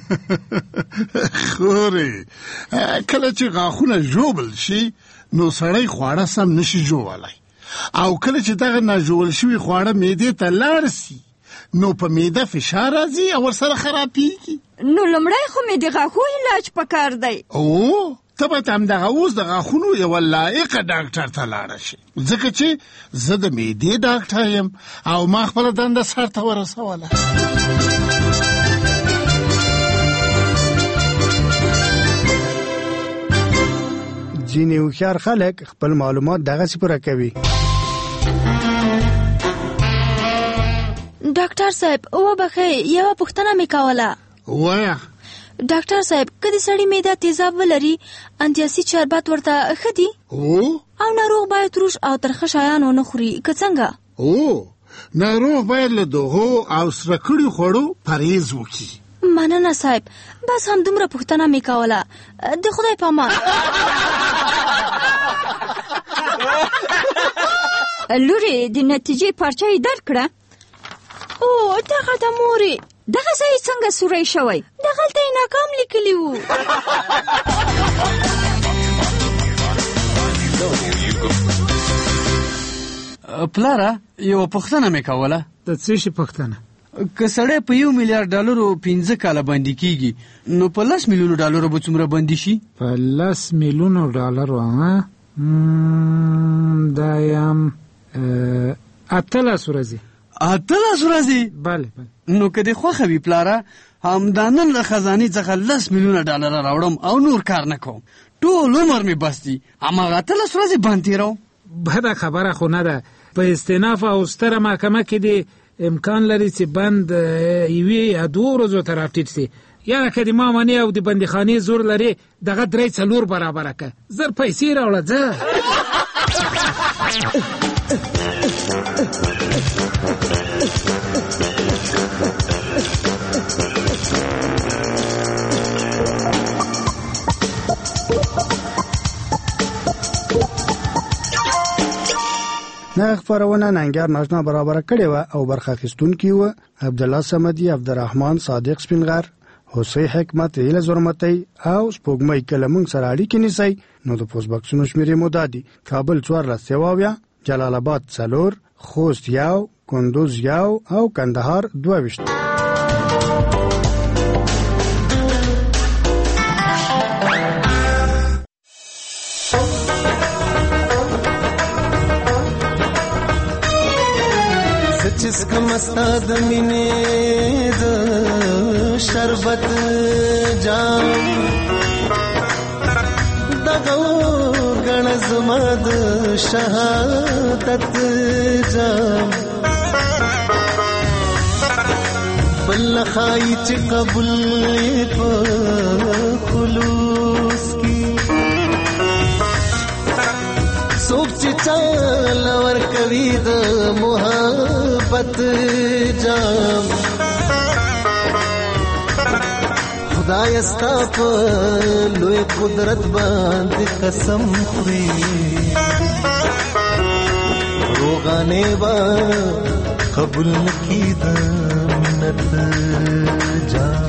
خورې کله چې غاښونه ژوبل شي نو سړی خواړه سم نشي ژوولی، او کله چې دغه ناژوول شوي خواړه معدې ته لاړ سي نو په معده فشار راځي او ورسره خرابېږي. نو لومړی خو مې د غاښو علاج پکار دی. او ته باید همدغه اوس د غاښونو یوه لایقه ډاکټر ته لاړه شي، ځکه چې زه د معدې ډاکټر یم او ما خپله دنده سرته ورسوله. ځینې هوښیار خلک خپل معلومات دغسې پوره کوي. ډاکټر صاحب وبخئ یوه پوښتنه مې کوله. وایه. ډاکټر صاحب که د سړي معده تیزاب ولري انتیاسید شربت ورته ښه دي؟ او ناروغ باید تروش او ترخه شیان ونه خوري که څنګه؟ او ناروغ باید له دغو او سره کړي خوړو پرهیز وکړي. مننه صاحب، بس همدومره پوښتنه مې کوله. د خدای په امان. لورې د نتیجې پارچه یې درکړه؟ او دغه د مورې دغه ځای څنګه سوری شوی؟ دغلته یې ناکام لیکلي وو. پلاره یوه پوښتنه مې کوله. د څه شي پوښتنه؟ که سړی په یو میلیارډ ډالرو پنځه کاله بندي کېږي نو په لس میلیونو ډالرو به څومره بندي شي؟ په لس میلیونو ډالرو ها دا یم اتلس ورځې. اتلس ورځې؟ بله بله. نو که دې خوښه وي پلاره همدا نن له خزانې څخه لس میلیونه ډالره راوړم او نور کار نه کوم، ټول عمر مې بس دي، هماغه اتلس ورځې بند تېروم. بده خبره خو نه ده. په استیناف او ستره محکمه کې دې امکان لري چې بند یوې یا دوو ورځو ته راټیټ سي. یاره که د ما منې او د بندیخانې زور لري دغه درې څلور برابره که. زر پیسې راوړه ځه. نه خبرونه ننګر ناشنا برابر کړي و او برخه اخیستونکي و عبدالله صمدي، عبدالرحمن صادق سپینغر، حسین حکمت ایله زرمتي او سپوږمۍ کلمون سره اړیکې نیسي. نو د پوسټ باکسونو شمیرې مو دادي: کابل څوارلس سوه، جلال آباد څلور، خوست یو، کندوز یو او کندهار دوه ویشت. سکمستا د مینې د شربت جام دغه غن زما د شهادت جام بل خای چې قبول په خلوص کی څوک چې چل ور کوي د محبت جام خدای استا په لوی قدرت باندې قسم خوري روغانه با قبول نکی د منت جام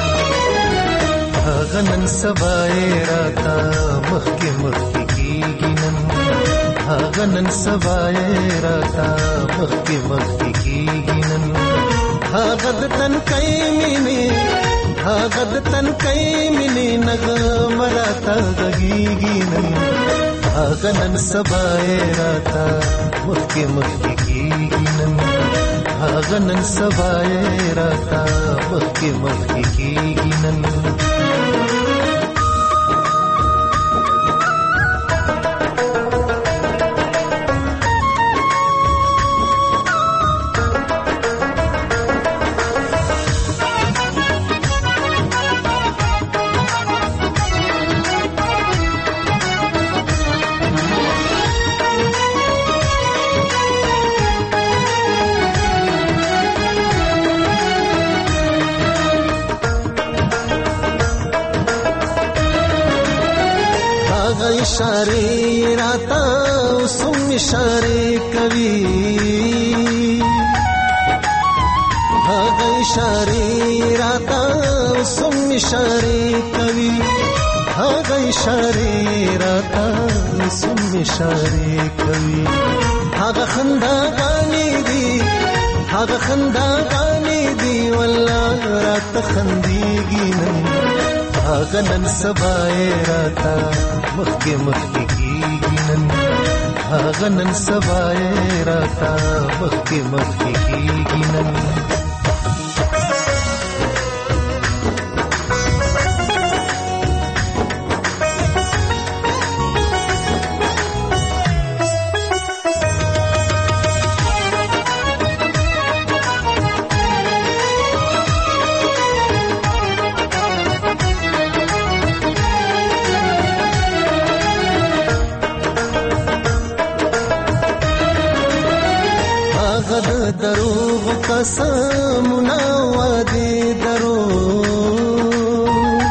هغه نن سبای راتا مخکې مخکې کیږي نن هغه نن سبای راتا مخکې مخکې کیږي نن هغه د تن کای مینه هغه د تن کای مینه نغم راتا غږیږي نن هغه نن سبای راتا مخکې مخکې کیږي نن هغه نن سبای راتا مخکې مخکې کیږي نن इशारे राता सुम इशारे कवि भागा इशारे राता सुम इशारे कवि भागा इशारे राता सुम इशारे कवि भागा खंदा गानी दी भागा खंदा गानी दी वल्लाह रात खंदीगी नहीं भागा नन सबाए राता मक्के मक्के की नन भागा नन सबाए राता मक्के मक्के की नन दरोग कसमना वादे दरोग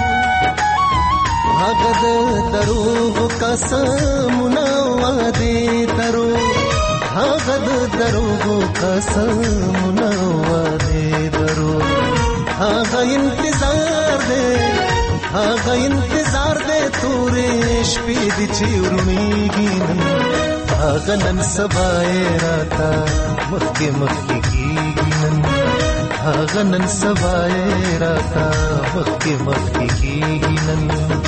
भागद दरोग कसमना वादे दरोग भागद दरोग कसमना वादे दरोग भागा इंतजार दे भागा इंतजार दे तूरे शपीद चिरुनीगी भागा नन सबाए राता मक्के मक्के की नन भागा नन सबाए राता मक्के मक्के की नन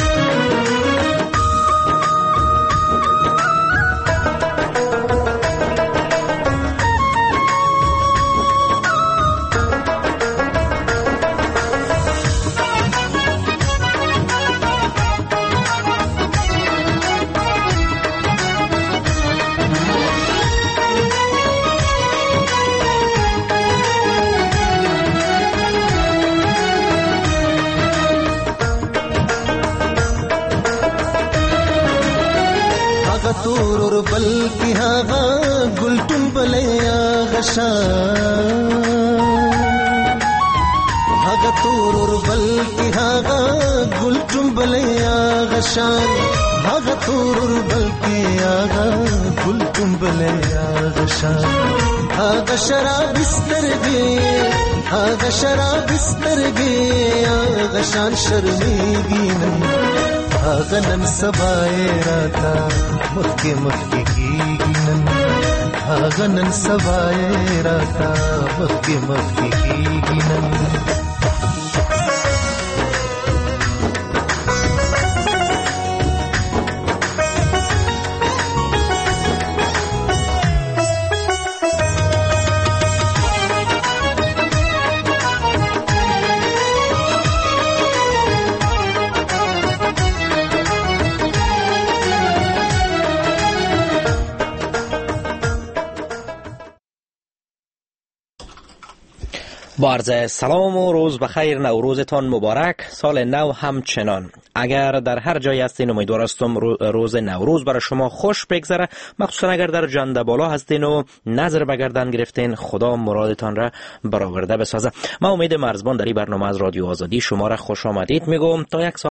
तور बल की हागा गुलटुम बलया गशान हागा तोर बल की हागा गुलटुम बलया गशान हागा तोर बल की हागा गुलटुम बलया गशान हागा शराब बिस्तर गे हागा शराब बिस्तर गे हागा शान शर्मीगी नहीं भागा नन सबाए राता मक्के मक्के की नन भागा नन सबाए राता मक्के मक्के की नन با عرض سلام و روز بخیر، نوروزتان مبارک، سال نو همچنان. اگر در هر جای هستین امیدوار هستم روز نوروز برای شما خوش بگذره، مخصوصا اگر در جنده بالا هستین و نظر به گردن گرفتین، خدا مرادتان را برآورده بسازه. من امید مرزبان در این برنامه از رادیو آزادی شما را خوش آمدید میگم. تا یک